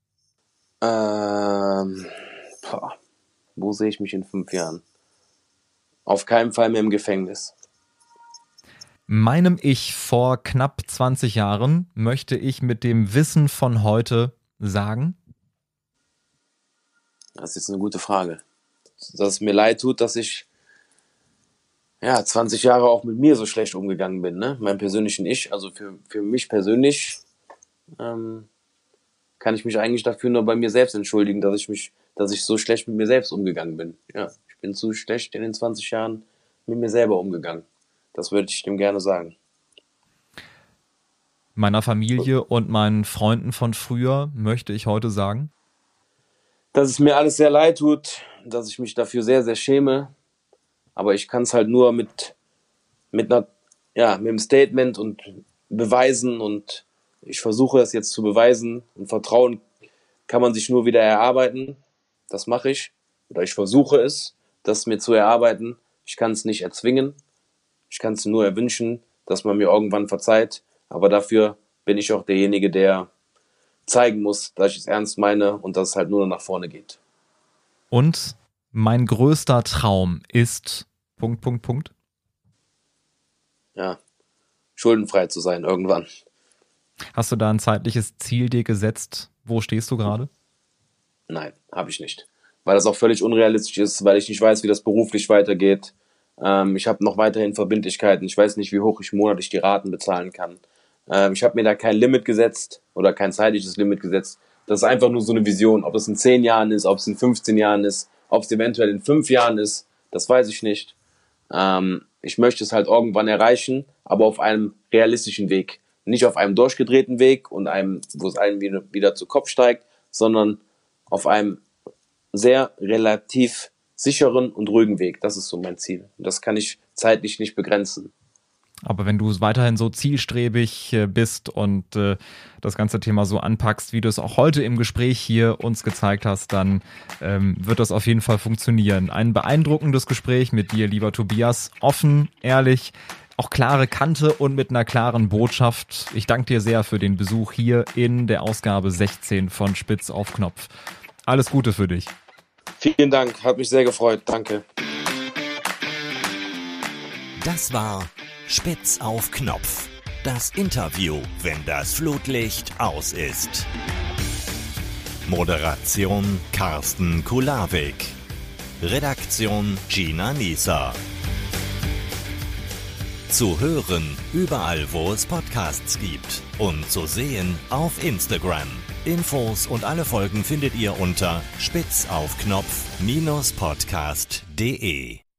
Wo sehe ich mich in 5 Jahren? Auf keinen Fall mehr im Gefängnis. Meinem Ich vor knapp 20 Jahren möchte ich mit dem Wissen von heute sagen? Das ist jetzt eine gute Frage. Dass es mir leid tut, dass ich 20 Jahre auch mit mir so schlecht umgegangen bin, ne? Meinem persönlichen Ich. Also für mich persönlich kann ich mich eigentlich dafür nur bei mir selbst entschuldigen, dass ich so schlecht mit mir selbst umgegangen bin. Ja, ich bin zu schlecht in den 20 Jahren mit mir selber umgegangen. Das würde ich dem gerne sagen. Meiner Familie und meinen Freunden von früher möchte ich heute sagen? Dass es mir alles sehr leid tut, dass ich mich dafür sehr, sehr schäme. Aber ich kann es halt nur mit einem Statement und beweisen. Und ich versuche es jetzt zu beweisen. Und Vertrauen kann man sich nur wieder erarbeiten. Das mache ich. Oder ich versuche es, das mir zu erarbeiten. Ich kann es nicht erzwingen. Ich kann es nur erwünschen, dass man mir irgendwann verzeiht. Aber dafür bin ich auch derjenige, der zeigen muss, dass ich es ernst meine und dass es halt nur nach vorne geht. Und mein größter Traum ist... ... Ja, schuldenfrei zu sein irgendwann. Hast du da ein zeitliches Ziel dir gesetzt? Wo stehst du gerade? Nein, habe ich nicht. Weil das auch völlig unrealistisch ist, weil ich nicht weiß, wie das beruflich weitergeht. Ich habe noch weiterhin Verbindlichkeiten. Ich weiß nicht, wie hoch ich monatlich die Raten bezahlen kann. Ich habe mir da kein Limit gesetzt oder kein zeitliches Limit gesetzt. Das ist einfach nur so eine Vision. Ob es in 10 Jahren ist, ob es in 15 Jahren ist, ob es eventuell in 5 Jahren ist, das weiß ich nicht. Ich möchte es halt irgendwann erreichen, aber auf einem realistischen Weg. Nicht auf einem durchgedrehten Weg und einem, wo es einem wieder zu Kopf steigt, sondern auf einem sehr relativ sicheren und ruhigen Weg. Das ist so mein Ziel. Und das kann ich zeitlich nicht begrenzen. Aber wenn du weiterhin so zielstrebig bist und das ganze Thema so anpackst, wie du es auch heute im Gespräch hier uns gezeigt hast, dann wird das auf jeden Fall funktionieren. Ein beeindruckendes Gespräch mit dir, lieber Tobias. Offen, ehrlich, auch klare Kante und mit einer klaren Botschaft. Ich danke dir sehr für den Besuch hier in der Ausgabe 16 von Spitz auf Knopf. Alles Gute für dich. Vielen Dank, hat mich sehr gefreut. Danke. Das war Spitz auf Knopf. Das Interview, wenn das Flutlicht aus ist. Moderation Carsten Kulawik. Redaktion Gina Nieser. Zu hören überall, wo es Podcasts gibt. Und zu sehen auf Instagram. Infos und alle Folgen findet ihr unter spitzaufknopf-podcast.de.